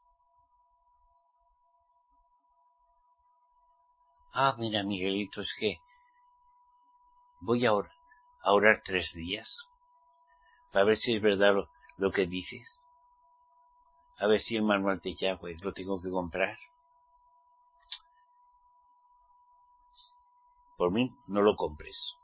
Ah, mira, Miguelito, es que voy a, or- a orar tres días para ver si es verdad lo, lo que dices. A ver si el manual de Yahweh lo tengo que comprar. Por mí, no lo compres.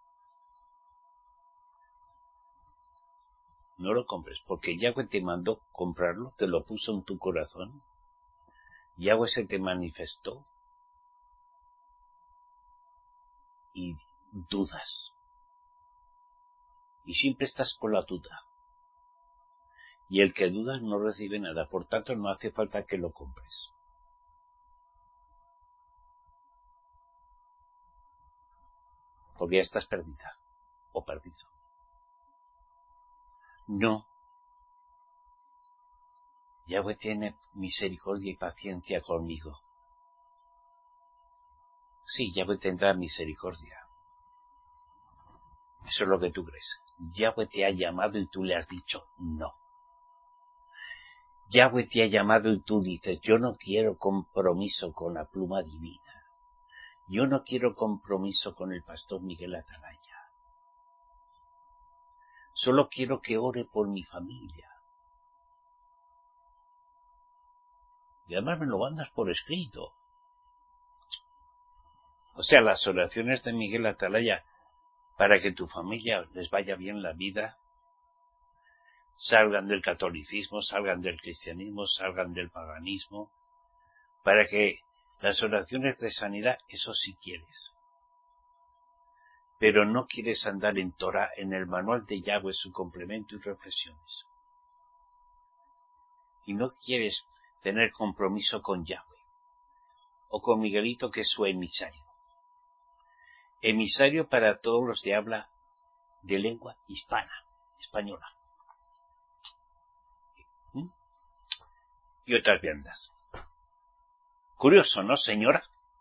No lo compres, porque Yahweh te mandó comprarlo, te lo puso en tu corazón. Yahweh se te manifestó y dudas. Y siempre estás con la duda. Y el que duda no recibe nada, por tanto no hace falta que lo compres. porque ya estás perdida o perdido. No. Yahweh tiene misericordia y paciencia conmigo. Sí, Yahweh tendrá misericordia. Eso es lo que tú crees. Yahweh te ha llamado y tú le has dicho no. Yahweh te ha llamado y tú dices, yo no quiero compromiso con la pluma divina. Yo no quiero compromiso con el pastor Miguel Atalaya. Solo quiero que ore por mi familia. Y además me lo mandas por escrito. O sea, las oraciones de Miguel Atalaya para que tu familia les vaya bien la vida, salgan del catolicismo, salgan del cristianismo, salgan del paganismo, para que las oraciones de sanidad, eso sí quieres. Pero no quieres andar en Torah, en el manual de Yahweh, su complemento y reflexiones. Y no quieres tener compromiso con Yahweh, o con Miguelito, que es su emisario. Emisario para todos los de habla de lengua hispana, española. ¿Mm? Y otras viandas. Curioso, ¿no, señora?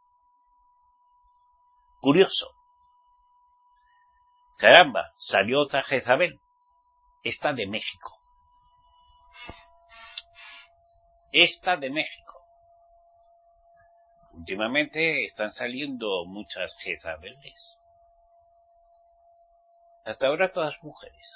Curioso. Caramba, salió otra Jezabel. Esta de México. Esta de México. Últimamente están saliendo muchas Jezabeles. Hasta ahora todas mujeres.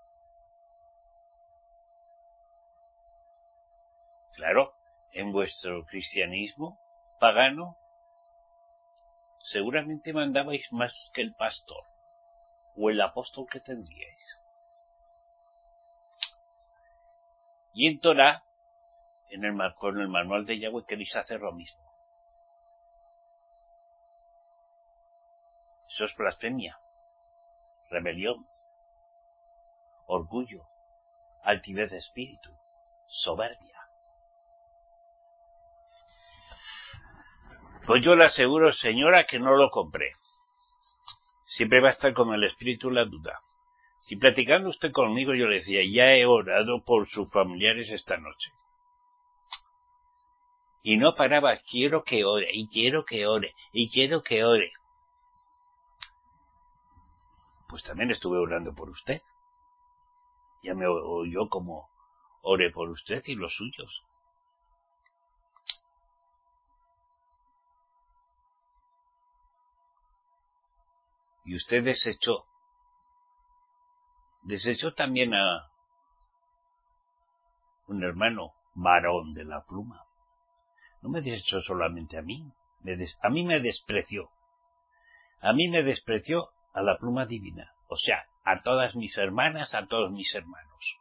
Claro, en vuestro cristianismo pagano seguramente mandabais más que el pastor o el apóstol que tendríais. Y en Torah, en el, con el manual de Yahweh, queréis hacer lo mismo. Eso es blasfemia, rebelión, orgullo, altivez de espíritu, soberbia. Pues yo le aseguro, señora, que no lo compré. Siempre va a estar con el espíritu la duda. Si platicando usted conmigo yo le decía, ya he orado por sus familiares esta noche. Y no paraba, quiero que ore, y quiero que ore, y quiero que ore. Pues también estuve orando por usted. Ya me oyó como oré por usted y los suyos. Y usted desechó. Desechó también a un hermano varón de la pluma. No me desechó solamente a mí. Me des, a mí me despreció. A mí me despreció a la pluma divina. O sea, a todas mis hermanas, a todos mis hermanos.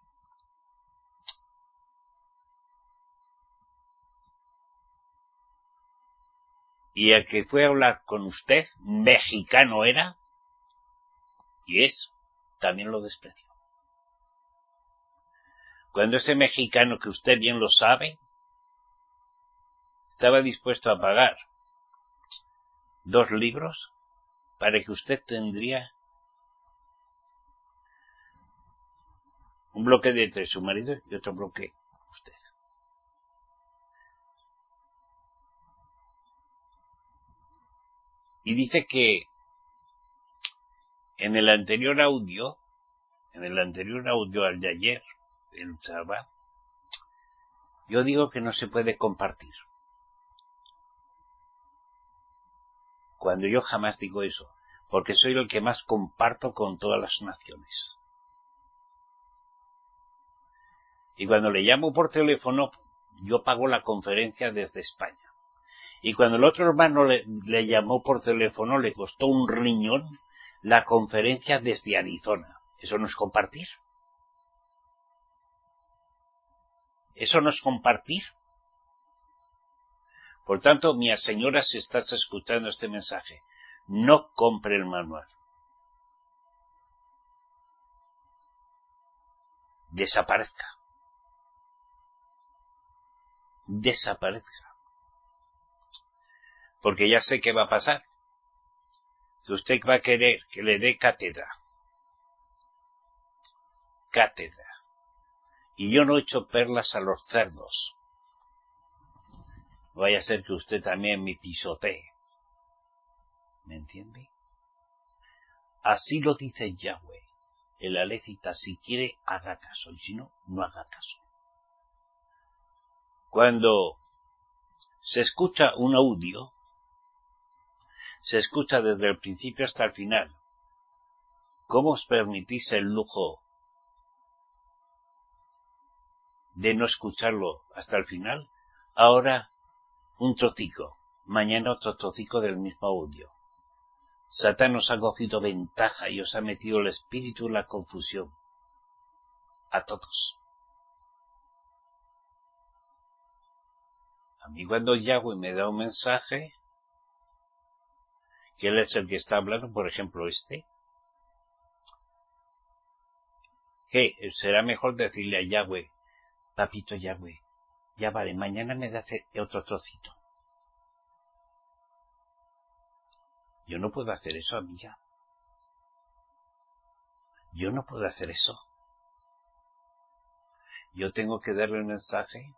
Y el que fue a hablar con usted, mexicano era, y es, también lo despreció. Cuando ese mexicano, que usted bien lo sabe, estaba dispuesto a pagar dos libros para que usted tendría un bloque de entre su marido y otro bloque usted. Y dice que en el anterior audio, en el anterior audio al de ayer, el Shabbat, yo digo que no se puede compartir. Cuando yo jamás digo eso, porque soy el que más comparto con todas las naciones. Y cuando le llamo por teléfono, yo pago la conferencia desde España. Y cuando el otro hermano le, le llamó por teléfono, le costó un riñón la conferencia desde Arizona. ¿Eso no es compartir? ¿Eso no es compartir? Por tanto, mi señora, si estás escuchando este mensaje, no compre el manual. Desaparezca. Desaparezca. Porque ya sé qué va a pasar. que usted va a querer que le dé cátedra. Cátedra. Y yo no echo perlas a los cerdos. Vaya a ser que usted también me pisotee. ¿Me entiende? Así lo dice Yahweh. El alecita, si quiere, haga caso. Y si no, no haga caso. Cuando se escucha un audio, se escucha desde el principio hasta el final. ¿Cómo os permitís el lujo de no escucharlo hasta el final? Ahora un trocico, mañana otro trocico del mismo audio. Satán os ha cogido ventaja y os ha metido el espíritu en la confusión. A todos. A mí cuando Yahweh me da un mensaje, que él es el que está hablando, por ejemplo este, que será mejor decirle a Yahweh, papito Yahweh, ya vale, mañana me das otro trocito. Yo no puedo hacer eso, amiga. Yo no puedo hacer eso. Yo tengo que darle un mensaje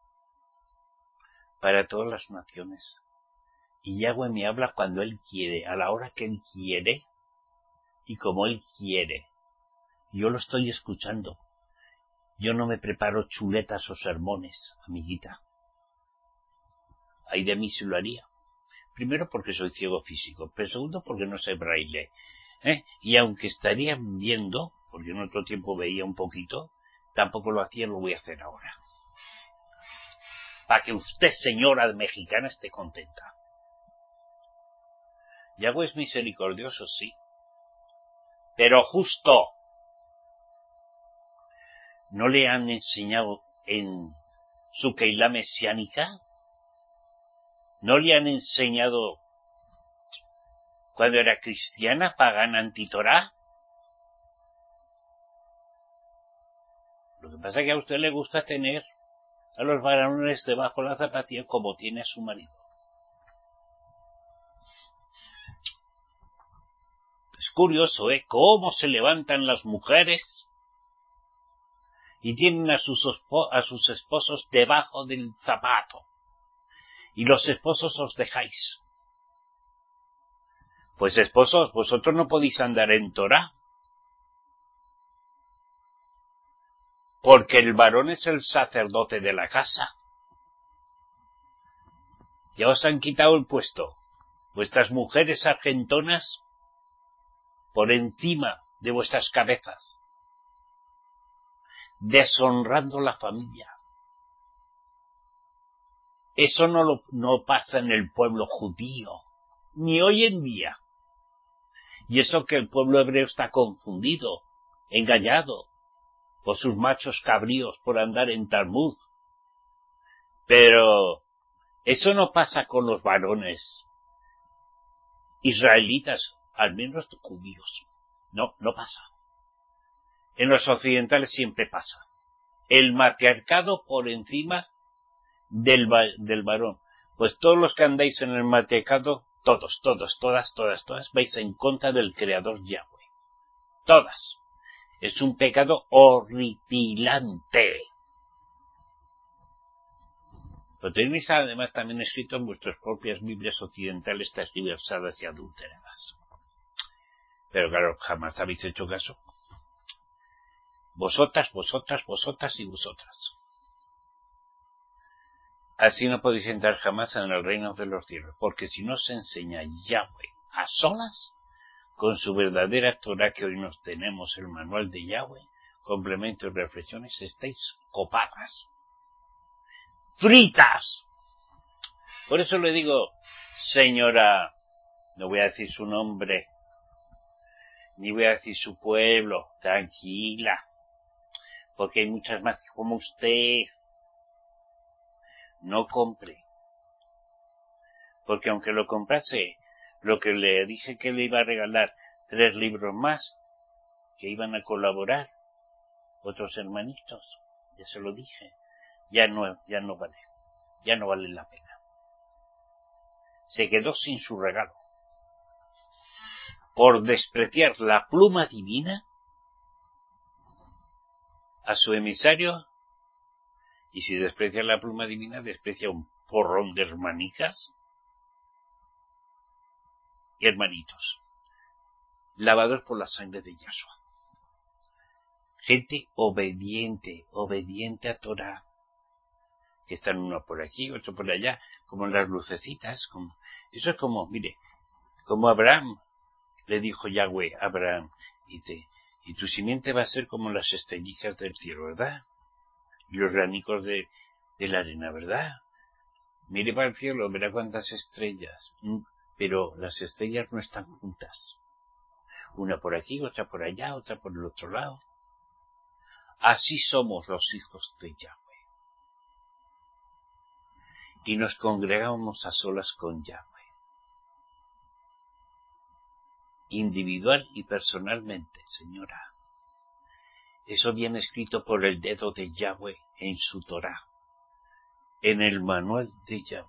para todas las naciones. Y Yahweh me habla cuando Él quiere, a la hora que Él quiere y como Él quiere. Yo lo estoy escuchando. Yo no me preparo chuletas o sermones, amiguita. Ay de mí si lo haría. Primero porque soy ciego físico, pero segundo porque no sé braille. ¿Eh? Y aunque estaría viendo, porque en otro tiempo veía un poquito, tampoco lo hacía, lo voy a hacer ahora. Para que usted, señora mexicana, esté contenta. Yahweh es misericordioso, sí, pero justo. ¿No le han enseñado en su Keilah mesiánica? ¿No le han enseñado cuando era cristiana, pagana, antitorá? Lo que pasa es que a usted le gusta tener a los varones debajo de la zapatilla como tiene a su marido. Es curioso, ¿eh? Cómo se levantan las mujeres y tienen a sus, a sus esposos debajo del zapato. Y los esposos os dejáis. Pues esposos, vosotros no podéis andar en Torá. Porque el varón es el sacerdote de la casa. Ya os han quitado el puesto. Vuestras mujeres argentonas por encima de vuestras cabezas. Deshonrando la familia. Eso no, lo, no pasa en el pueblo judío. Ni hoy en día. Y eso que el pueblo hebreo está confundido, engañado, por sus machos cabríos por andar en Talmud. Pero eso no pasa con los varones israelitas, al menos judíos. No, no pasa. En los occidentales siempre pasa. El matriarcado por encima del, del varón. Pues todos los que andáis en el matriarcado, todos, todos, todas, todas, todas, vais en contra del Creador Yahweh. Todas. Es un pecado horripilante. Lo tenéis además también escrito en vuestras propias Biblias occidentales tergiversadas y adulteradas. Pero claro, jamás habéis hecho caso. Vosotras, vosotras, vosotras y vosotras. Así no podéis entrar jamás en el reino de los cielos, porque si no se enseña Yahweh a solas, con su verdadera Torah que hoy nos tenemos, el manual de Yahweh, complemento y reflexiones, estáis copadas. ¡Fritas! Por eso le digo, señora, no voy a decir su nombre, ni voy a decir su pueblo, tranquila, porque hay muchas más como usted. No compre, porque aunque lo comprase, lo que le dije que le iba a regalar, tres libros más, que iban a colaborar, otros hermanitos, ya se lo dije, ya no, ya no vale, ya no vale la pena. Se quedó sin su regalo. por despreciar la pluma divina, a su emisario, y si desprecia la pluma divina, desprecia un porrón de hermanicas y hermanitos, lavados por la sangre de Yahshua. Gente obediente, obediente a Torah, que están uno por aquí, otro por allá, como las lucecitas. Como... Eso es como, mire, como Abraham, le dijo Yahweh a Abraham, y, te, y tu simiente va a ser como las estrellitas del cielo, ¿verdad? Y los granicos de, de la arena, ¿verdad? Mire para el cielo, verá cuántas estrellas, pero las estrellas no están juntas. Una por aquí, otra por allá, otra por el otro lado. Así somos los hijos de Yahweh. Y nos congregamos a solas con Yahweh. Individual y personalmente, señora. Eso viene escrito por el dedo de Yahweh en su Torah, en el manual de Yahweh.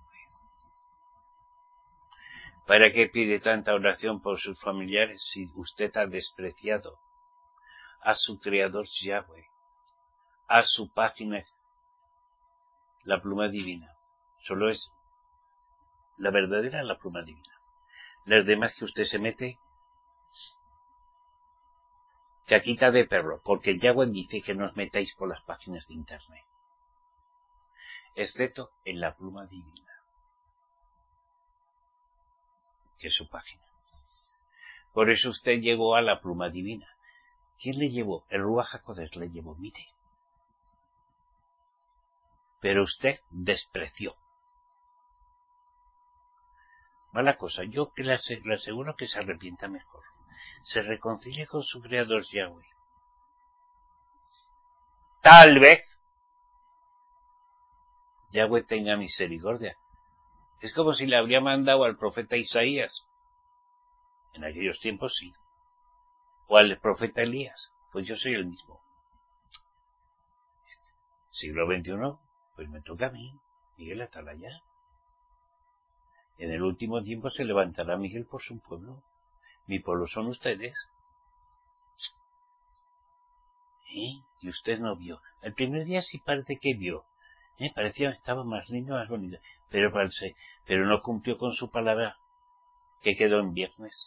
¿Para qué pide tanta oración por sus familiares si usted ha despreciado a su Creador Yahweh, a su página, la pluma divina? Solo es la verdadera, la pluma divina. Las demás que usted se mete, caquita de perro, porque Yahweh dice que no os metáis por las páginas de internet, excepto en la pluma divina, que es su página. Por eso usted llegó a la pluma divina. ¿Quién le llevó? El Ruach HaKodesh le llevó, mire. Pero usted despreció. Mala cosa, yo que le aseguro que se arrepienta mejor. Se reconcilie con su Creador Yahweh. Tal vez Yahweh tenga misericordia. Es como si le habría mandado al profeta Isaías. En aquellos tiempos sí. O al profeta Elías. Pues yo soy el mismo. Siglo veintiuno, pues me toca a mí, Miguel Atalaya. En el último tiempo se levantará Miguel por su pueblo. Mi pueblo son ustedes. ¿Eh? Y usted no vio. El primer día sí parece que vio. ¿Eh? Parecía que estaba más lindo, más bonito. Pero, parece, pero no cumplió con su palabra, que quedó en viernes.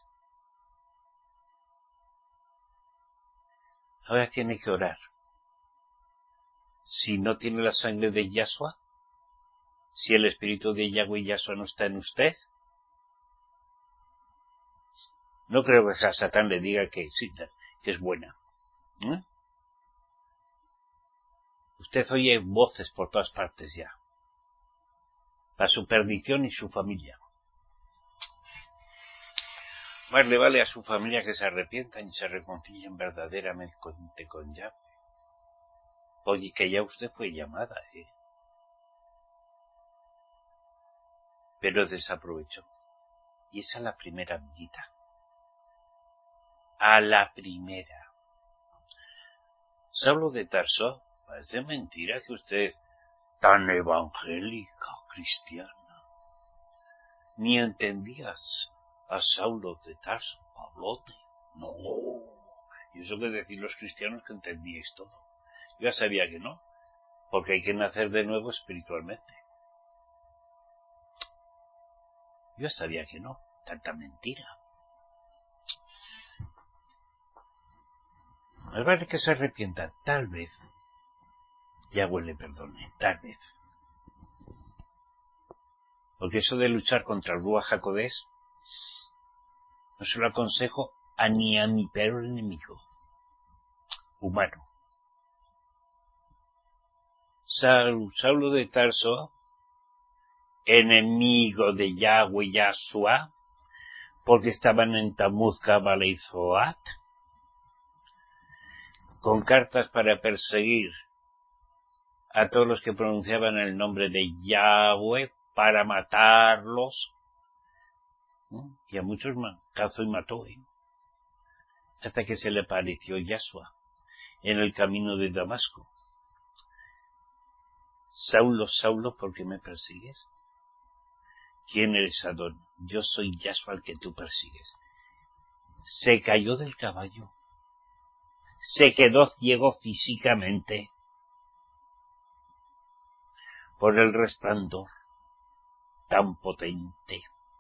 Ahora tiene que orar. Si no tiene la sangre de Yahshua, si el espíritu de Yahweh y Yahshua no está en usted, no creo que a Satán le diga que sí, que es buena. ¿Eh? Usted oye voces por todas partes ya, para su perdición y su familia. Más le vale a su familia que se arrepientan y se reconcilien verdaderamente con Yahweh. Oye, que ya usted fue llamada, ¿eh? Pero desaprovechó. Y esa es la primera amiguita. A la primera. Saulo de Tarso, parece mentira que usted, tan evangélica, cristiana, ni entendías a Saulo de Tarso, Pablote. No. Y eso que decir los cristianos que entendíais todo. Yo ya sabía que no, porque hay que nacer de nuevo espiritualmente. Yo sabía que no, tanta mentira. Me vale que se arrepienta, tal vez. Yahweh le perdone, tal vez. Porque eso de luchar contra el Ruach HaKodesh no se lo aconsejo a ni a mi peor enemigo humano. Saulo de Tarso, enemigo de Yahweh y Yahshua, porque estaban en Tamuz, Kabbalah y Zoat, con cartas para perseguir a todos los que pronunciaban el nombre de Yahweh, para matarlos, ¿no? Y a muchos cazó y mató, ¿eh? Hasta que se le apareció Yahshua en el camino de Damasco. Saulo, Saulo, ¿por qué me persigues? ¿Quién eres, Adón? Yo soy Yahshua al que tú persigues. se cayó del caballo, se quedó ciego físicamente por el resplandor tan potente.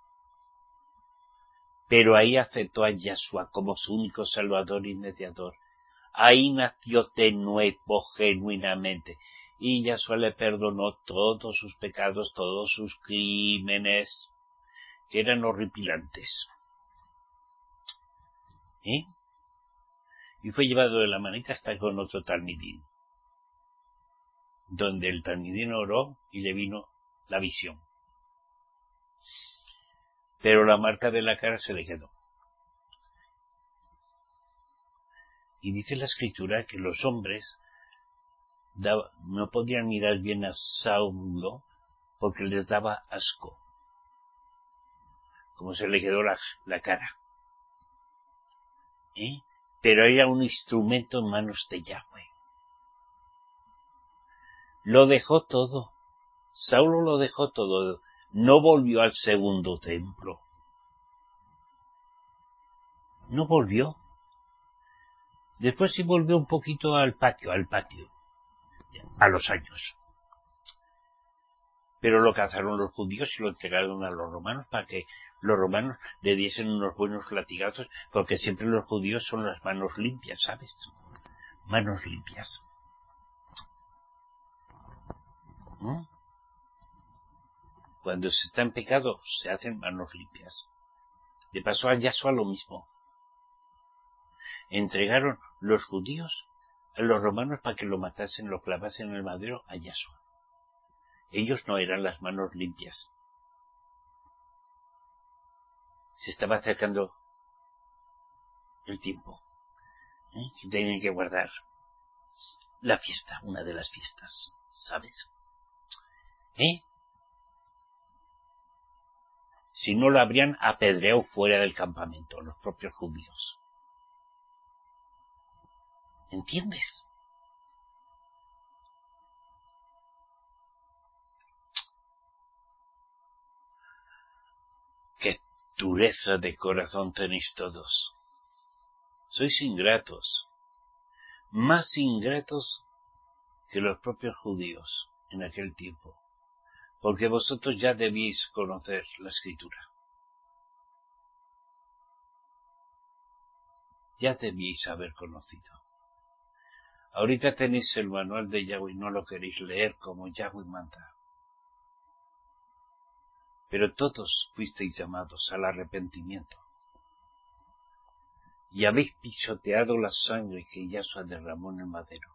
Pero ahí aceptó a Yahshua como su único salvador y mediador. Ahí nació de nuevo genuinamente. Y Yahshua le perdonó todos sus pecados, todos sus crímenes, que eran horripilantes. ¿Eh? Y fue llevado de la manita hasta con otro talmidín, donde el talmidín oró y le vino la visión. Pero la marca de la cara se le quedó. Y dice la escritura que los hombres daba, no podían mirar bien a Saulo porque les daba asco, como se le quedó la, la cara. ¿Eh? Pero era un instrumento en manos de Yahweh. Lo dejó todo. Saulo lo dejó todo. No volvió al segundo templo. No volvió. Después sí volvió un poquito al patio, al patio, a los años. Pero lo cazaron los judíos y lo entregaron a los romanos para que los romanos le diesen unos buenos latigazos, porque siempre los judíos son las manos limpias, ¿sabes? Manos limpias. ¿Mm? Cuando se está en pecado, se hacen manos limpias. Le pasó a Yahshua lo mismo. Entregaron los judíos a los romanos para que lo matasen, lo clavasen en el madero a Yahshua. Ellos no eran las manos limpias. Se estaba acercando el tiempo, ¿eh? Que tenían que guardar la fiesta, una de las fiestas, ¿sabes? ¿Eh? Si no, lo habrían apedreado fuera del campamento, los propios judíos. ¿Entiendes? Qué dureza de corazón tenéis todos. Sois ingratos, más ingratos que los propios judíos en aquel tiempo, porque vosotros ya debíais conocer la Escritura. Ya debíais haber conocido. Ahorita tenéis el manual de Yahweh y no lo queréis leer como Yahweh manda. Pero todos fuisteis llamados al arrepentimiento. Y habéis pisoteado la sangre que Yahshua derramó en el madero.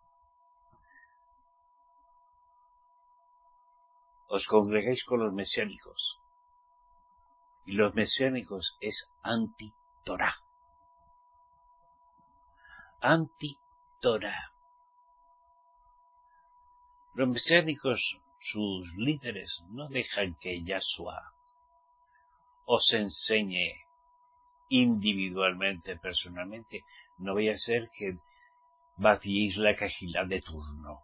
Os congregáis con los mesiánicos. Y los mesiánicos es anti-Torah. Anti-Torah. Los mesiánicos, sus líderes, no dejan que Yahshua os enseñe individualmente, personalmente. No vaya a ser que vaciéis la cajila de turno.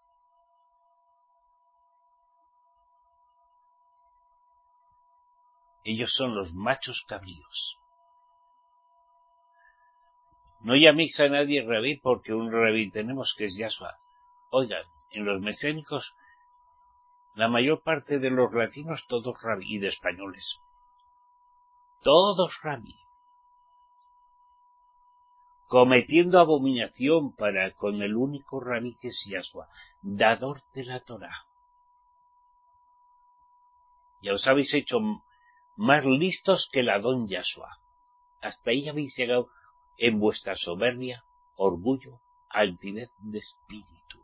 Ellos son los machos cabríos. No llaméis a nadie rabí porque un rabí tenemos que es Yahshua. Oigan, en los mesiánicos, la mayor parte de los latinos, todos rabí, y de españoles. Todos rabí. Cometiendo abominación para con el único rabí que es Yahshua, dador de la Torah. Ya os habéis hecho más listos que el Adón Yahshua. Hasta ahí habéis llegado en vuestra soberbia, orgullo, altivez de espíritu.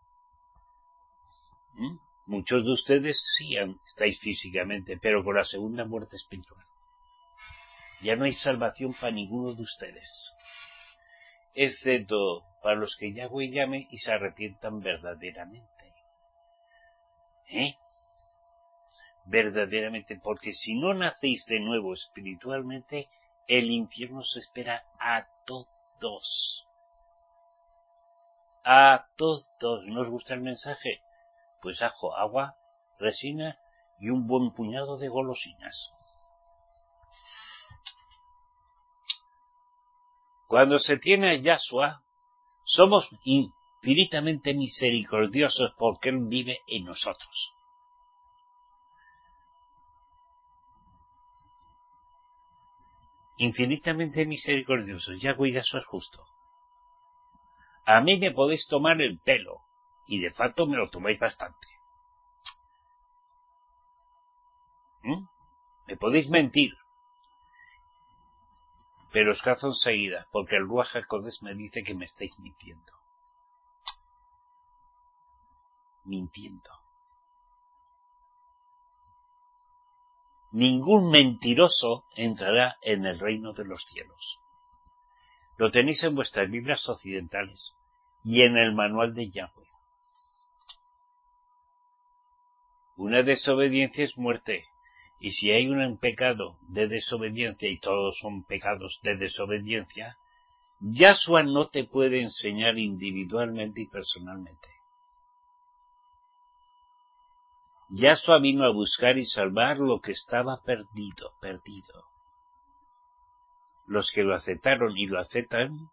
¿Mm? Muchos de ustedes sí estáis físicamente, pero con la segunda muerte espiritual. Ya no hay salvación para ninguno de ustedes, excepto para los que Yahweh llame y se arrepientan verdaderamente. ¿Eh? Verdaderamente, porque si no nacéis de nuevo espiritualmente, el infierno se espera a todos. A todos. ¿No os gusta el mensaje? Pues ajo, agua, resina y un buen puñado de golosinas. Cuando se tiene a Yahshua, somos infinitamente misericordiosos porque Él vive en nosotros. Infinitamente misericordiosos. Yahweh y Yahshua es justo. A mí me podéis tomar el pelo, y de facto me lo tomáis bastante. ¿Mm? Me podéis mentir, pero os cazo enseguida, porque el Ruach HaKodesh me dice que me estáis mintiendo. Mintiendo. Ningún mentiroso entrará en el reino de los cielos. Lo tenéis en vuestras Biblias occidentales y en el manual de Yahweh. Una desobediencia es muerte, y si hay un pecado de desobediencia, y todos son pecados de desobediencia, Yahshua no te puede enseñar individualmente y personalmente. Yahshua vino a buscar y salvar lo que estaba perdido, perdido. Los que lo aceptaron y lo aceptan,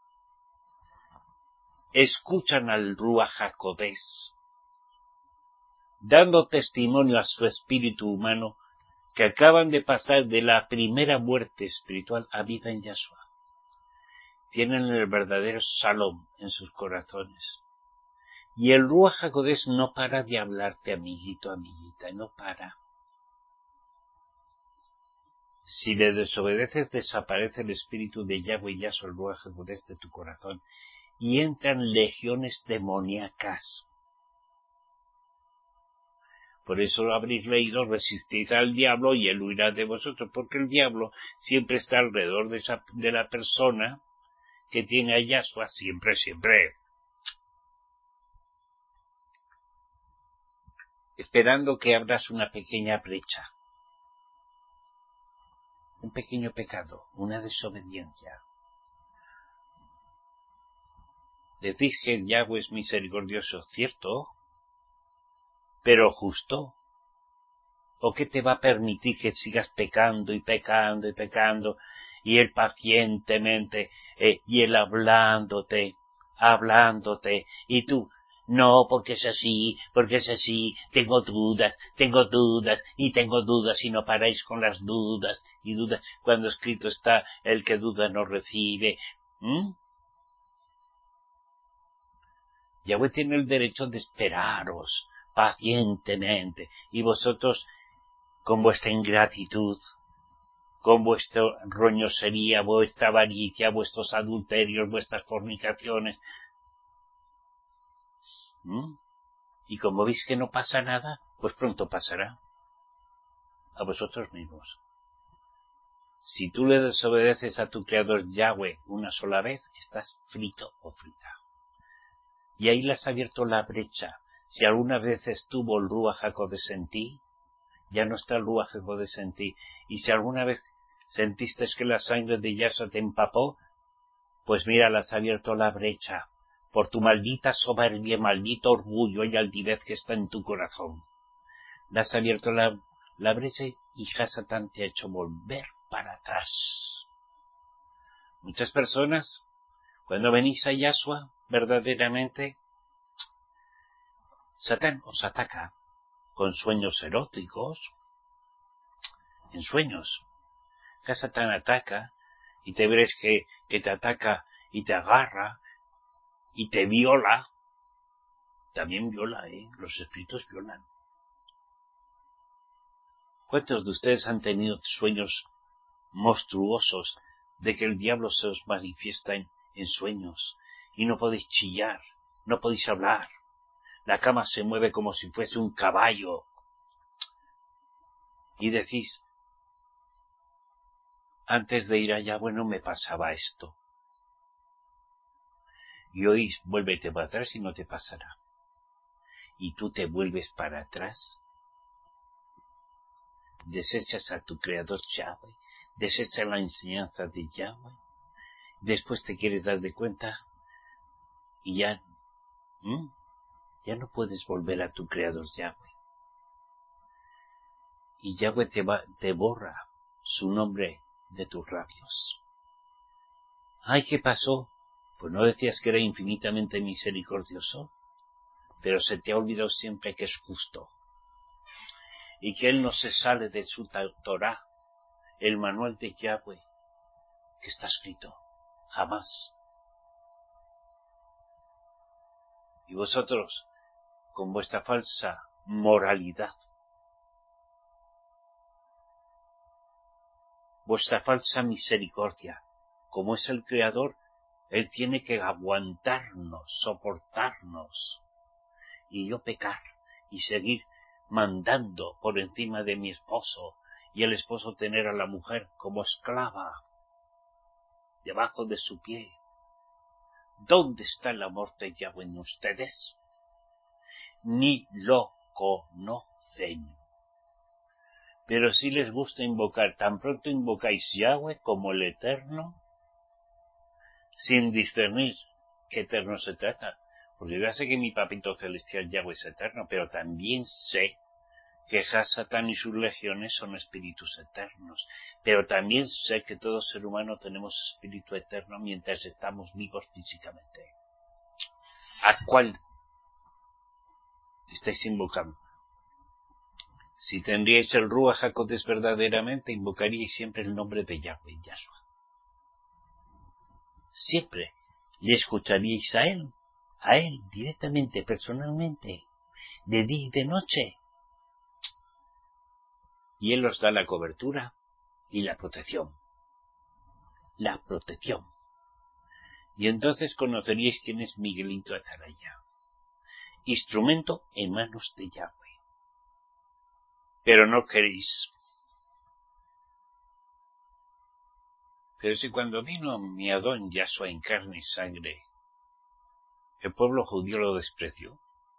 escuchan al Ruach HaKodesh, dando testimonio a su espíritu humano que acaban de pasar de la primera muerte espiritual a vida en Yahshua. Tienen el verdadero Shalom en sus corazones. Y el Ruach HaKodesh no para de hablarte, amiguito, amiguita, no para. Si le desobedeces, desaparece el espíritu de Yahweh y Yahshua, el Ruach HaKodesh de tu corazón, y entran legiones demoníacas. Por eso lo habréis leído, resistid al diablo y él huirá de vosotros, porque el diablo siempre está alrededor de, esa, de la persona que tiene a Yahshua, siempre, siempre. Esperando que abras una pequeña brecha. Un pequeño pecado, una desobediencia. Decís que Yahweh es misericordioso, ¿cierto? Pero justo. ¿O qué te va a permitir que sigas pecando y pecando y pecando? Y él pacientemente, eh, y él hablándote, hablándote, y tú, no, porque es así, porque es así, tengo dudas, tengo dudas, y tengo dudas, y no paráis con las dudas, y dudas, cuando escrito está, el que duda no recibe. ¿Mm? Yahweh tiene el derecho de esperaros pacientemente, y vosotros, con vuestra ingratitud, con vuestra roñosería, vuestra avaricia, vuestros adulterios, vuestras fornicaciones. ¿Mm? Y como veis que no pasa nada, pues pronto pasará a vosotros mismos. Si tú le desobedeces a tu Creador Yahweh una sola vez, estás frito o frita. Y ahí le has abierto la brecha. Si alguna vez estuvo el Ruach HaKodesh en ti, ya no está el Ruach HaKodesh en ti. Y si alguna vez sentiste que la sangre de Yahshua te empapó, pues mira, le has abierto la brecha por tu maldita soberbia, maldito orgullo y altivez que está en tu corazón. Le has abierto la, la brecha y Hasatán te ha hecho volver para atrás. Muchas personas, cuando venís a Yahshua, verdaderamente, Satán os ataca con sueños eróticos, en sueños. Hasatán ataca y te veréis que, que te ataca y te agarra y te viola. También viola, ¿eh? Los espíritus violan. ¿Cuántos de ustedes han tenido sueños monstruosos de que el diablo se os manifiesta en, en sueños y no podéis chillar, no podéis hablar? La cama se mueve como si fuese un caballo. Y decís, antes de ir allá, bueno, me pasaba esto. Y hoy vuélvete para atrás y no te pasará. Y tú te vuelves para atrás, desechas a tu Creador Yahweh, desechas la enseñanza de Yahweh, después te quieres dar de cuenta y ya, ¿m? ya no puedes volver a tu Creador Yahweh. Y Yahweh te, va, te borra su nombre de tus labios. Ay, ¿qué pasó? Pues no decías que era infinitamente misericordioso, pero se te ha olvidado siempre que es justo, y que Él no se sale de su Torá, el manual de Yahweh, que está escrito, jamás. Y vosotros, con vuestra falsa moralidad, vuestra falsa misericordia, como es el Creador, Él tiene que aguantarnos, soportarnos, y yo pecar, y seguir mandando por encima de mi esposo, y el esposo tener a la mujer como esclava, debajo de su pie. ¿Dónde está el amor de Yahweh en ustedes? Ni lo conocen. Pero si les gusta invocar, tan pronto invocáis Yahweh como el Eterno, sin discernir qué eterno se trata. Porque yo ya sé que mi papito celestial Yahweh es eterno, pero también sé que Hasatán y sus legiones son espíritus eternos. Pero también sé que todo ser humano tenemos espíritu eterno mientras estamos vivos físicamente. ¿A cuál estáis invocando? Si tendríais el Ruach HaKodesh verdaderamente, invocaríais siempre el nombre de Yahweh, Yahshua. Siempre le escucharíais a Él, a Él directamente, personalmente, de día y de noche. Y Él os da la cobertura y la protección. La protección. Y entonces conoceríais quién es Miguelito Ataraya. Instrumento en manos de Yahweh. Pero no queréis. Pero si cuando vino mi Adón Yahshua en carne y sangre, el pueblo judío lo despreció.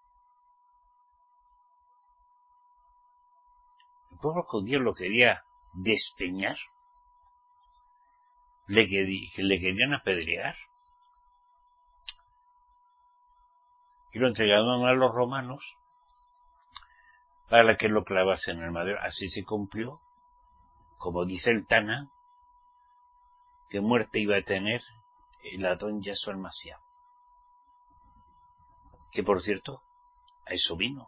El pueblo judío lo quería despeñar. Le, le querían apedrear. Y lo entregaron a los romanos para que lo clavasen en el madero. Así se cumplió, como dice el Tana, que muerte iba a tener el Adón Yahshua el Mashiach. Que por cierto, a eso vino,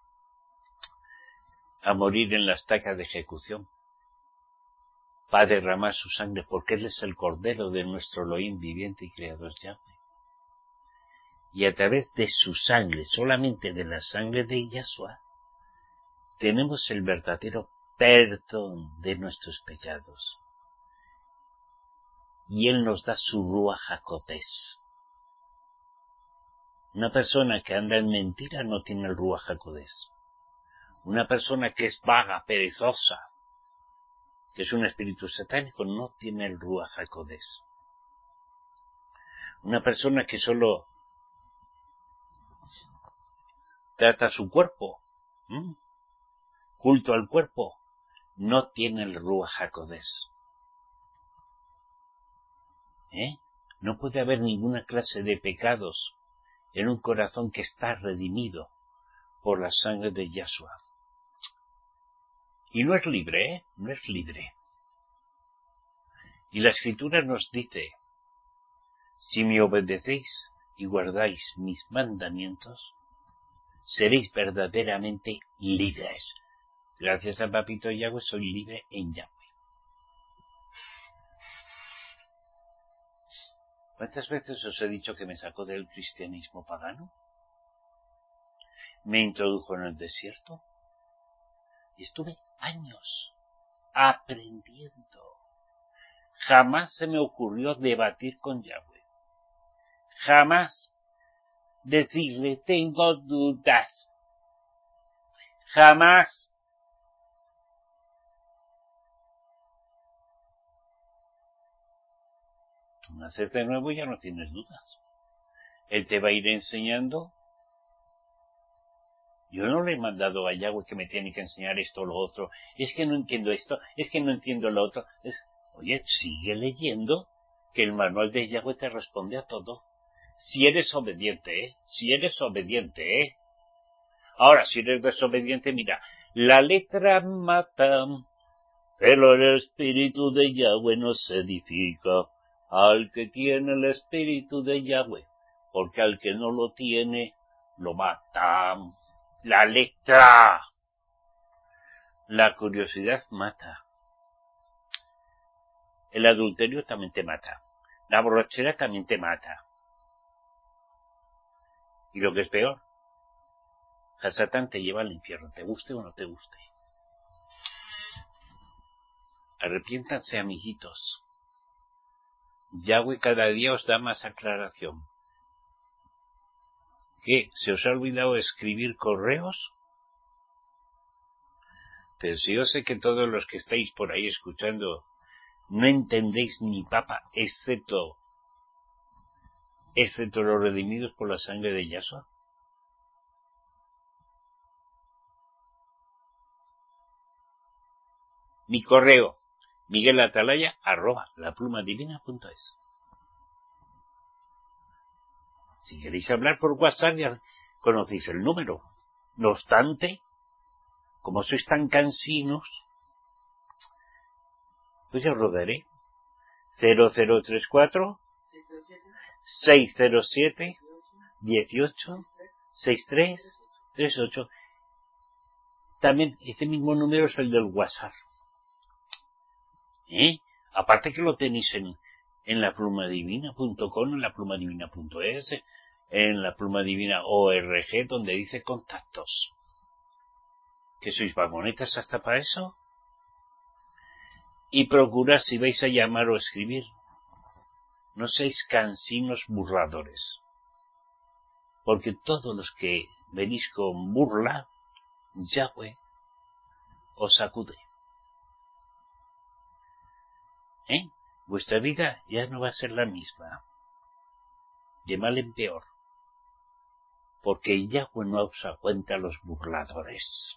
a morir en la estaca de ejecución, para derramar su sangre, porque Él es el Cordero de nuestro Elohim viviente y creador Yahweh. Y a través de su sangre, solamente de la sangre de Yahshua, tenemos el verdadero perdón de nuestros pecados. Y Él nos da su Ruach HaKodesh. Una persona que anda en mentira no tiene el Ruach HaKodesh. Una persona que es vaga, perezosa, que es un espíritu satánico, no tiene el Ruach HaKodesh. Una persona que solo trata su cuerpo, ¿m? culto al cuerpo, no tiene el Ruach HaKodesh. ¿Eh? No puede haber ninguna clase de pecados en un corazón que está redimido por la sangre de Yahshua. Y no es libre, ¿eh? No es libre. Y la Escritura nos dice, si me obedecéis y guardáis mis mandamientos, seréis verdaderamente libres. Gracias al papito Yahweh soy libre en Yahweh. ¿Cuántas veces os he dicho que me sacó del cristianismo pagano? Me introdujo en el desierto y estuve años aprendiendo. Jamás se me ocurrió debatir con Yahweh. Jamás decirle tengo dudas. Jamás. Tú naces de nuevo y ya no tienes dudas. Él te va a ir enseñando. Yo no le he mandado a Yahweh que me tiene que enseñar esto o lo otro. Es que no entiendo esto, es que no entiendo lo otro. Es... Oye, sigue leyendo, que el manual de Yahweh te responde a todo. Si eres obediente, ¿eh? Si eres obediente, ¿eh? Ahora, si eres desobediente, mira, la letra mata, pero el espíritu de Yahweh nos edifica. al que tiene el espíritu de Yahweh, porque al que no lo tiene, lo mata. La letra. La curiosidad mata. El adulterio también te mata. La borrachera también te mata. Y lo que es peor, el Satán te lleva al infierno, te guste o no te guste. Arrepiéntanse, amiguitos. Yahweh cada día os da más aclaración. ¿Qué? ¿Se os ha olvidado escribir correos? Pero si yo sé que todos los que estáis por ahí escuchando no entendéis ni papa, excepto, excepto los redimidos por la sangre de Yahshua. Mi correo, miguelatalaya arroba laplumadivina.es. Si queréis hablar por WhatsApp, ya conocéis el número. No obstante, como sois tan cansinos, pues ya os lo daré. cero cero tres cuatro seis cero siete dieciocho sesenta y tres treinta y ocho. También este mismo número es el del WhatsApp. ¿Eh? Aparte que lo tenéis en, en laplumadivina punto com, en laplumadivina punto es, en laplumadivina punto org, donde dice contactos. ¿Que sois vagonetas hasta para eso? Y procurad, si vais a llamar o escribir, no seáis cansinos burladores. Porque todos los que venís con burla, Yahweh os sacude. ¿Eh? Vuestra vida ya no va a ser la misma. De mal en peor. Porque Yahweh no os aguanta a los burladores.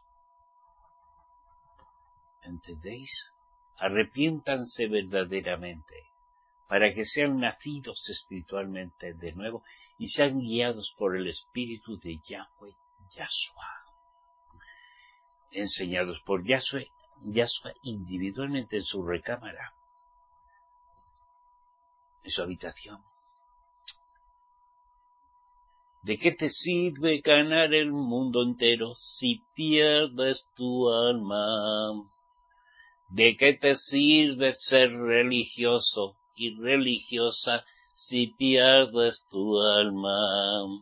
¿Entendéis? Arrepiéntanse verdaderamente, para que sean nacidos espiritualmente de nuevo y sean guiados por el Espíritu de Yahweh Yahshua. Enseñados por Yahshua, Yahshua individualmente en su recámara, en su habitación. ¿De qué te sirve ganar el mundo entero si pierdes tu alma? ¿De qué te sirve ser religioso y religiosa si pierdes tu alma?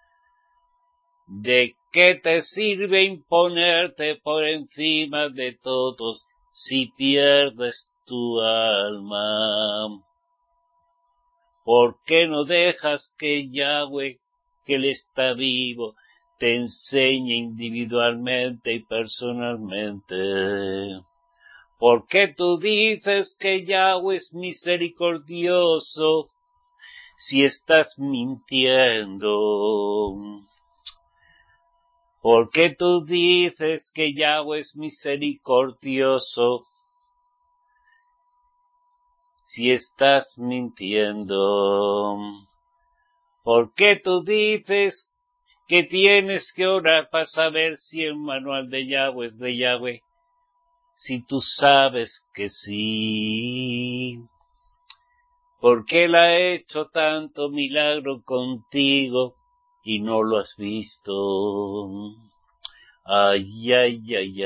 ¿De qué te sirve imponerte por encima de todos si pierdes tu alma? ¿Por qué no dejas que Yahweh, que Él está vivo, te enseñe individualmente y personalmente? ¿Por qué tú dices que Yahweh es misericordioso si estás mintiendo? ¿Por qué tú dices que Yahweh es misericordioso si estás mintiendo? ¿Por qué tú dices que tienes que orar para saber si el manual de Yahweh es de Yahweh? Si tú sabes que sí. ¿Por qué Él ha hecho tanto milagro contigo y no lo has visto? Ay, ay, ay,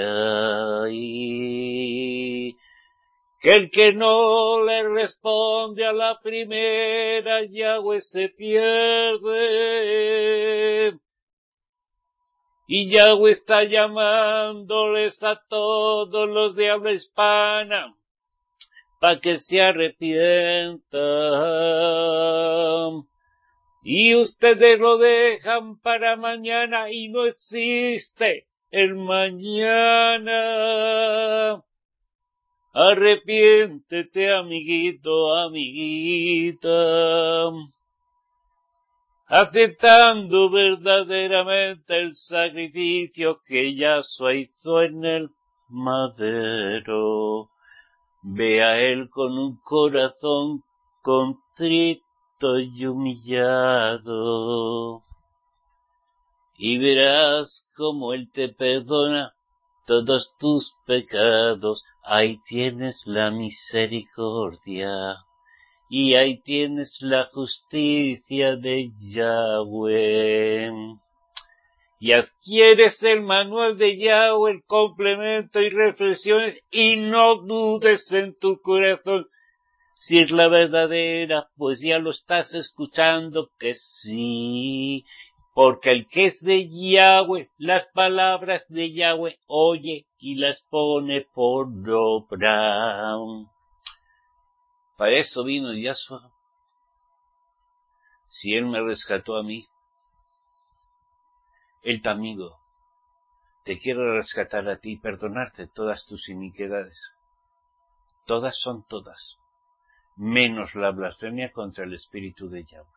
ay. Que el que no le responde a la primera, Yahweh se pierde. Y Yahweh está llamándoles a todos los de habla hispana para que se arrepientan. Y ustedes lo dejan para mañana y no existe el mañana. Arrepiéntete, amiguito, amiguita, aceptando verdaderamente el sacrificio que Yahshua hizo en el madero. Ve a Él con un corazón contrito y humillado, y verás cómo Él te perdona todos tus pecados. Ahí tienes la misericordia, y ahí tienes la justicia de Yahweh. Y adquieres el manual de Yahweh, el complemento y reflexiones, y no dudes en tu corazón si es la verdadera, pues ya lo estás escuchando que sí. Porque el que es de Yahweh, las palabras de Yahweh oye y las pone por obra. Para eso vino Yahshua. Si Él me rescató a mí, Él, tu amigo, te quiere rescatar a ti y perdonarte todas tus iniquidades. Todas son todas, menos la blasfemia contra el Espíritu de Yahweh.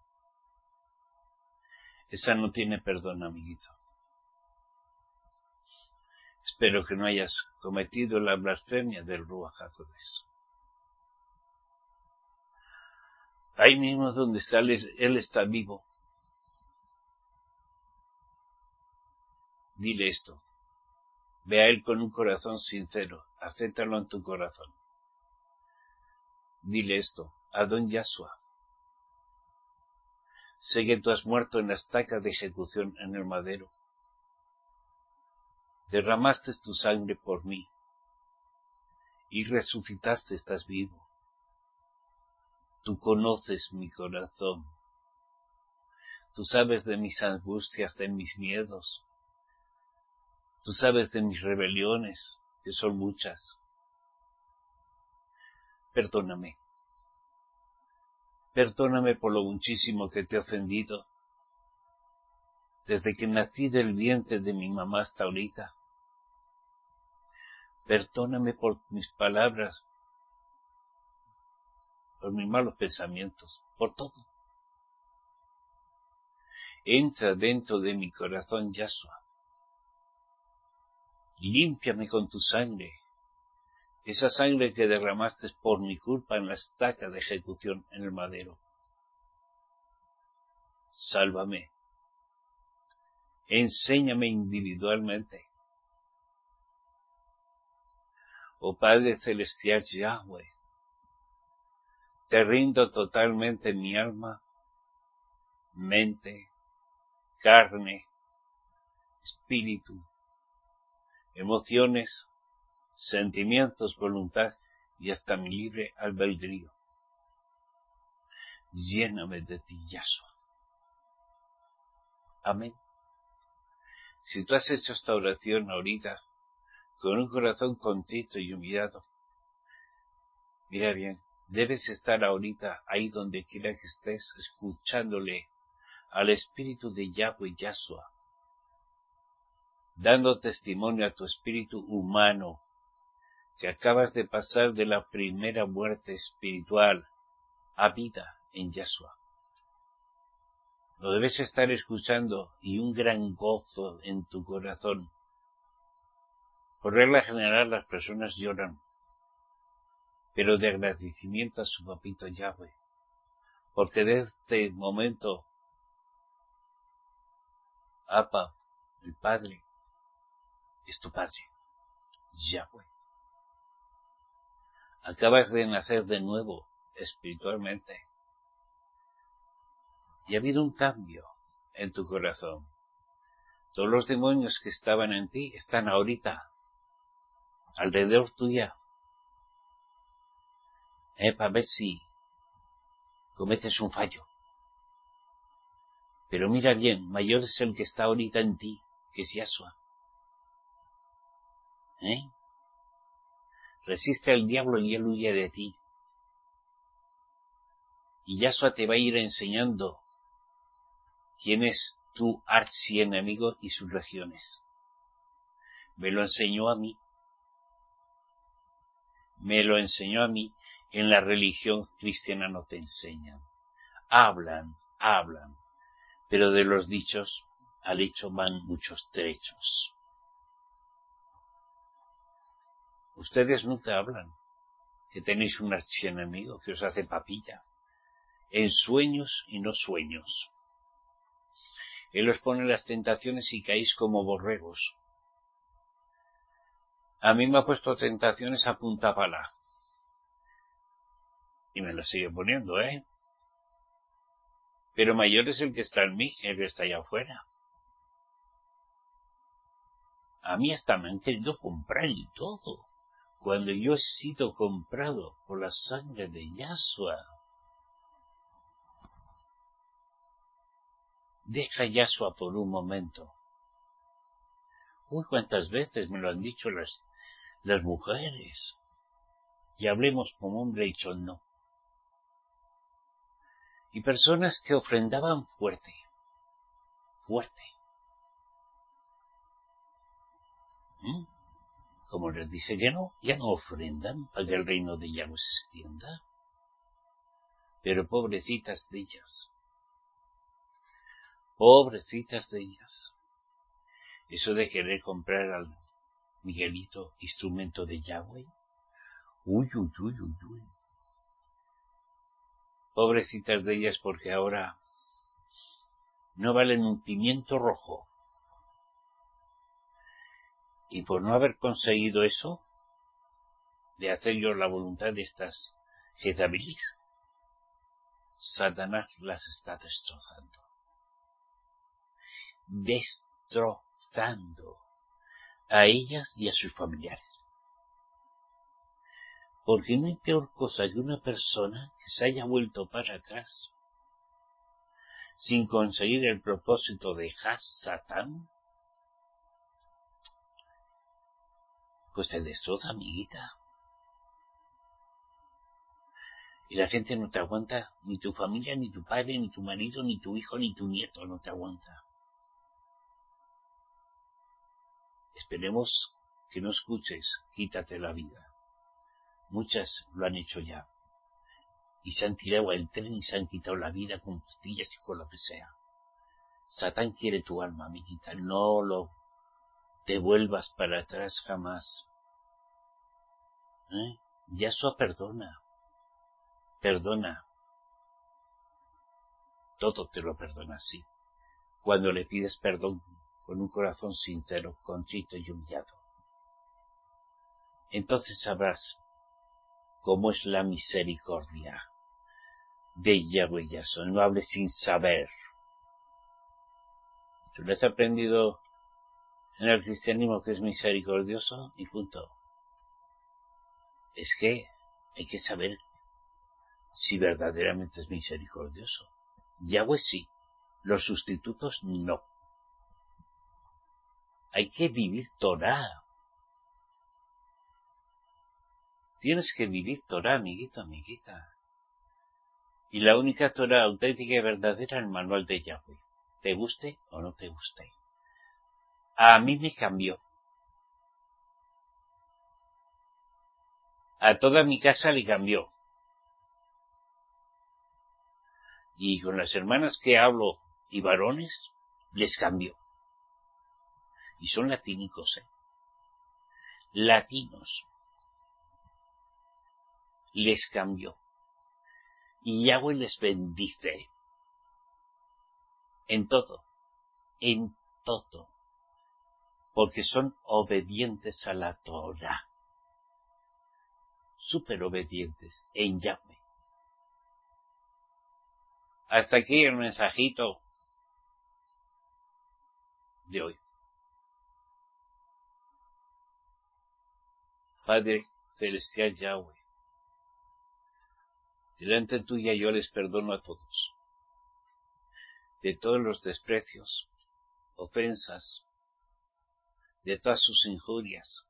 Esa no tiene perdón, amiguito. Espero que no hayas cometido la blasfemia del Ruach HaKodesh. Ahí mismo donde está Él, Él está vivo. Dile esto. Ve a Él con un corazón sincero. Acéptalo en tu corazón. Dile esto. Adón Yahshua. Sé que tú has muerto en la estaca de ejecución en el madero. Derramaste tu sangre por mí. Y resucitaste, estás vivo. Tú conoces mi corazón. Tú sabes de mis angustias, de mis miedos. Tú sabes de mis rebeliones, que son muchas. Perdóname. Perdóname por lo muchísimo que te he ofendido. Desde que nací del vientre de mi mamá hasta ahorita. Perdóname por mis palabras, por mis malos pensamientos, por todo. Entra dentro de mi corazón, Yahshua. Límpiame con tu sangre, esa sangre que derramaste por mi culpa en la estaca de ejecución en el madero. Sálvame. Enséñame individualmente. Oh Padre Celestial Yahweh, te rindo totalmente mi alma, mente, carne, espíritu, emociones, sentimientos, voluntad y hasta mi libre albedrío. Lléname de ti, Yahshua. Amén. Si tú has hecho esta oración ahorita con un corazón contrito y humillado, mira bien, debes estar ahorita ahí donde quiera que estés, escuchándole al Espíritu de Yahweh Yahshua, dando testimonio a tu espíritu humano, que acabas de pasar de la primera muerte espiritual a vida en Yahshua. Lo debes estar escuchando y un gran gozo en tu corazón. Por regla general las personas lloran, pero de agradecimiento a su papito Yahweh, porque de este momento, Apa, el Padre, es tu Padre, Yahweh. Acabas de nacer de nuevo, espiritualmente, y ha habido un cambio en tu corazón. Todos los demonios que estaban en ti están ahorita alrededor tuya, eh, para ver si cometes un fallo. Pero mira bien, mayor es el que está ahorita en ti, que es Yahshua. ¿Eh? Resiste al diablo y él huye de ti. Y Yahshua te va a ir enseñando quién es tu archienemigo y sus regiones. Me lo enseñó a mí. Me lo enseñó a mí. En la religión cristiana no te enseñan. Hablan, hablan. Pero de los dichos al hecho van muchos trechos. Ustedes nunca hablan que tenéis un archienemigo que os hace papilla. En sueños y no sueños. Él os pone las tentaciones y caéis como borregos. A mí me ha puesto tentaciones a punta pala. Y me lo sigue poniendo, ¿eh? Pero mayor es el que está en mí, el que está allá afuera. A mí hasta me han querido comprar y todo, cuando yo he sido comprado por la sangre de Yahshua. Deja a Yahshua por un momento. Uy, cuántas veces me lo han dicho las, las mujeres. Y hablemos como hombre y yo no. Y personas que ofrendaban fuerte, fuerte. ¿Mm? Como les dije que no, ya no ofrendan para que el reino de Yahweh se extienda. Pero pobrecitas de ellas. Pobrecitas de ellas. Eso de querer comprar al Miguelito instrumento de Yahweh. Uy, uy, uy, uy, uy. Pobrecitas de ellas porque ahora no valen un pimiento rojo. Y por no haber conseguido eso, de hacer yo la voluntad de estas Jezabelis, Satanás las está destrozando. Destrozando a ellas y a sus familiares. Porque no hay peor cosa que una persona que se haya vuelto para atrás sin conseguir el propósito de Has-Satán, pues te destroza, amiguita. Y la gente no te aguanta, ni tu familia, ni tu padre, ni tu marido, ni tu hijo, ni tu nieto no te aguanta. Esperemos que no escuches, quítate la vida. Muchas lo han hecho ya. Y se han tirado al tren y se han quitado la vida con pastillas y con lo que sea. Satán quiere tu alma, amiguita. No lo devuelvas para atrás jamás. ¿Eh? Yahshua perdona. Perdona. Todo te lo perdona, sí. Cuando le pides perdón con un corazón sincero, contrito y humillado. Entonces sabrás cómo es la misericordia de Yahweh Yahshua. No hables sin saber. Tú lo has aprendido en el cristianismo que es misericordioso y punto. Es que hay que saber si verdaderamente es misericordioso. Yahweh sí, los sustitutos no. Hay que vivir Torah. Tienes que vivir Torah, amiguito, amiguita. Y la única Torah auténtica y verdadera es el manual de Yahweh. Te guste o no te guste. A mí me cambió. A toda mi casa le cambió. Y con las hermanas que hablo y varones, les cambió. Y son latínicos, ¿eh? Latinos. Les cambió. Y Yahweh les bendice. En todo. En todo. Porque son obedientes a la Torah. Súper obedientes en Yahweh. Hasta aquí el mensajito de hoy. Padre Celestial Yahweh, delante tuya yo les perdono a todos, de todos los desprecios, ofensas, de todas sus injurias,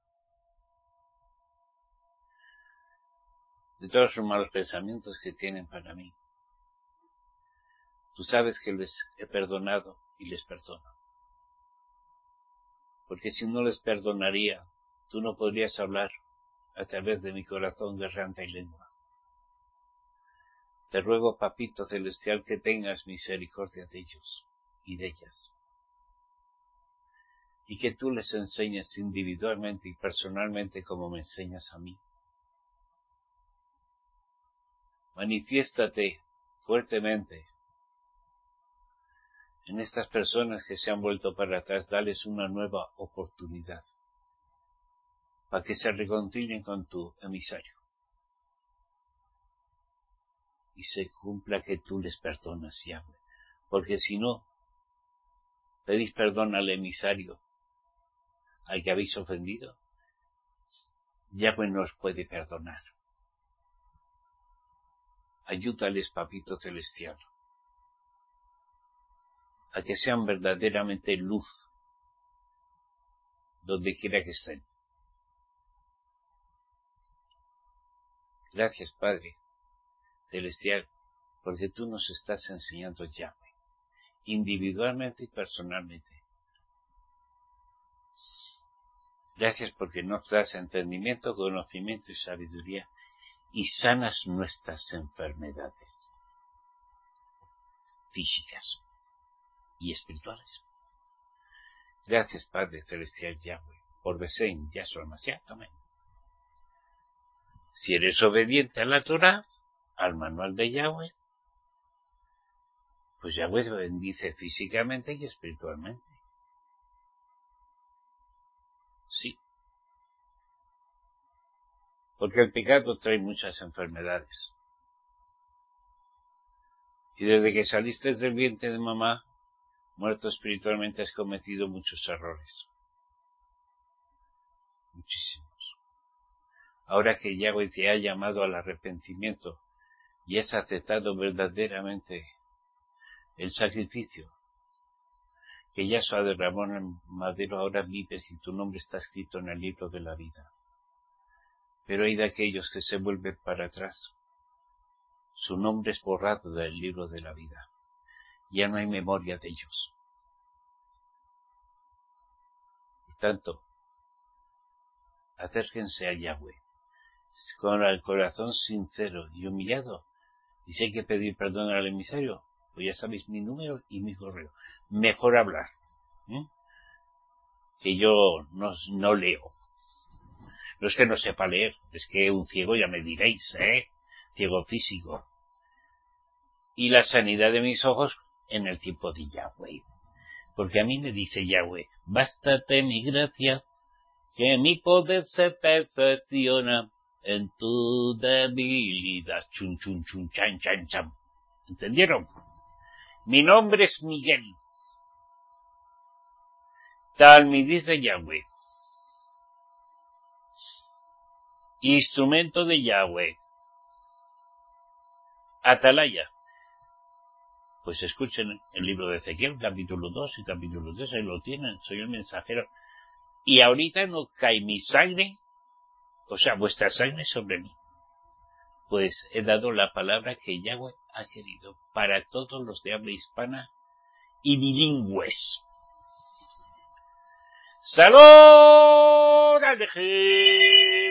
de todos sus malos pensamientos que tienen para mí. Tú sabes que les he perdonado y les perdono. Porque si no les perdonaría, tú no podrías hablar a través de mi corazón, garganta y lengua. Te ruego, Papito Celestial, que tengas misericordia de ellos y de ellas. Y que tú les enseñes individualmente y personalmente como me enseñas a mí. Manifiéstate fuertemente en estas personas que se han vuelto para atrás. Dales una nueva oportunidad para que se reconcilien con tu emisario. y se cumpla que tú les perdonas, Yahweh. Porque si no, pedís perdón al emisario, al que habéis ofendido, Yahweh no os puede perdonar. Ayúdales, Papito Celestial, a que sean verdaderamente luz donde quiera que estén. Gracias, Padre Celestial, porque tú nos estás enseñando, Yahweh, individualmente y personalmente. Gracias porque nos das entendimiento, conocimiento y sabiduría y sanas nuestras enfermedades físicas y espirituales. Gracias, Padre Celestial Yahweh, por Besén, Yahshua Mashiach. Amén. Si eres obediente a la Torah, al manual de Yahweh, pues Yahweh te bendice físicamente y espiritualmente. Sí. Porque el pecado trae muchas enfermedades. Y desde que saliste del vientre de mamá, muerto espiritualmente, has cometido muchos errores. Muchísimos. Ahora que Yahweh te ha llamado al arrepentimiento y has aceptado verdaderamente el sacrificio que Yahshua derramó en el madero, ahora vives y tu nombre está escrito en el libro de la vida. Pero hay de aquellos que se vuelven para atrás. Su nombre es borrado del libro de la vida. Ya no hay memoria de ellos. Por tanto, acérquense a Yahweh con el corazón sincero y humillado. Y si hay que pedir perdón al emisario, pues ya sabéis mi número y mi correo. Mejor hablar, ¿eh? Que yo no, no leo. No es que no sepa leer, es que un ciego, ya me diréis, ¿eh? Ciego físico. Y la sanidad de mis ojos en el tiempo de Yahweh. Porque a mí me dice Yahweh, bástate mi gracia, que mi poder se perfecciona en tu debilidad. Chun, chun, chun, chan, chan, chan. ¿Entendieron? Mi nombre es Miguel. Tal me dice Yahweh. Instrumento de Yahweh. Atalaya. Pues escuchen el libro de Ezequiel, capítulo dos y capítulo tres, ahí lo tienen, soy el mensajero. Y ahorita no cae mi sangre, o sea, vuestra sangre sobre mí. Pues he dado la palabra que Yahweh ha querido para todos los de habla hispana y bilingües. ¡Salud Alejem!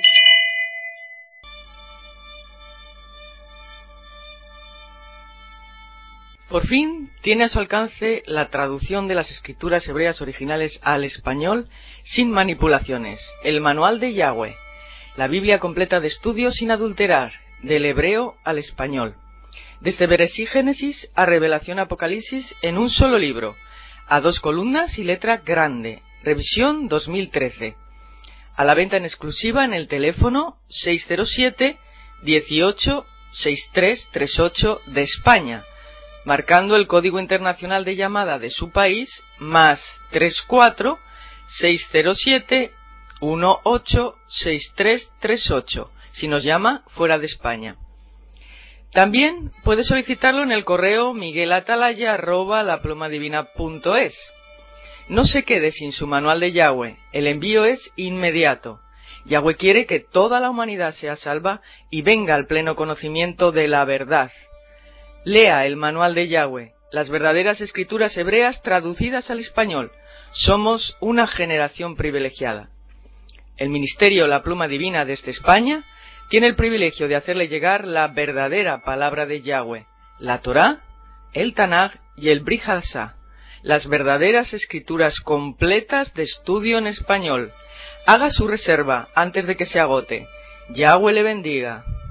Por fin tiene a su alcance la traducción de las escrituras hebreas originales al español sin manipulaciones, el Manual de Yahweh, la Biblia completa de estudio sin adulterar, del hebreo al español, desde Bereshí Génesis a Revelación Apocalipsis en un solo libro, a dos columnas y letra grande, revisión dos mil trece, a la venta en exclusiva en el teléfono seis cero siete, dieciocho, sesenta y tres treinta y ocho de España, marcando el código internacional de llamada de su país, más treinta y cuatro, seiscientos siete, dieciocho, sesenta y tres treinta y ocho, si nos llama fuera de España. También puede solicitarlo en el correo miguelatalaya arroba laplumadivina punto es. No se quede sin su manual de Yahweh, el envío es inmediato. Yahweh quiere que toda la humanidad sea salva y venga al pleno conocimiento de la verdad. Lea el manual de Yahweh, las verdaderas escrituras hebreas traducidas al español. Somos una generación privilegiada. El Ministerio La Pluma Divina desde España tiene el privilegio de hacerle llegar la verdadera palabra de Yahweh, la Torá, el Tanaj y el Brit Hadashah, las verdaderas escrituras completas de estudio en español. Haga su reserva antes de que se agote. Yahweh le bendiga.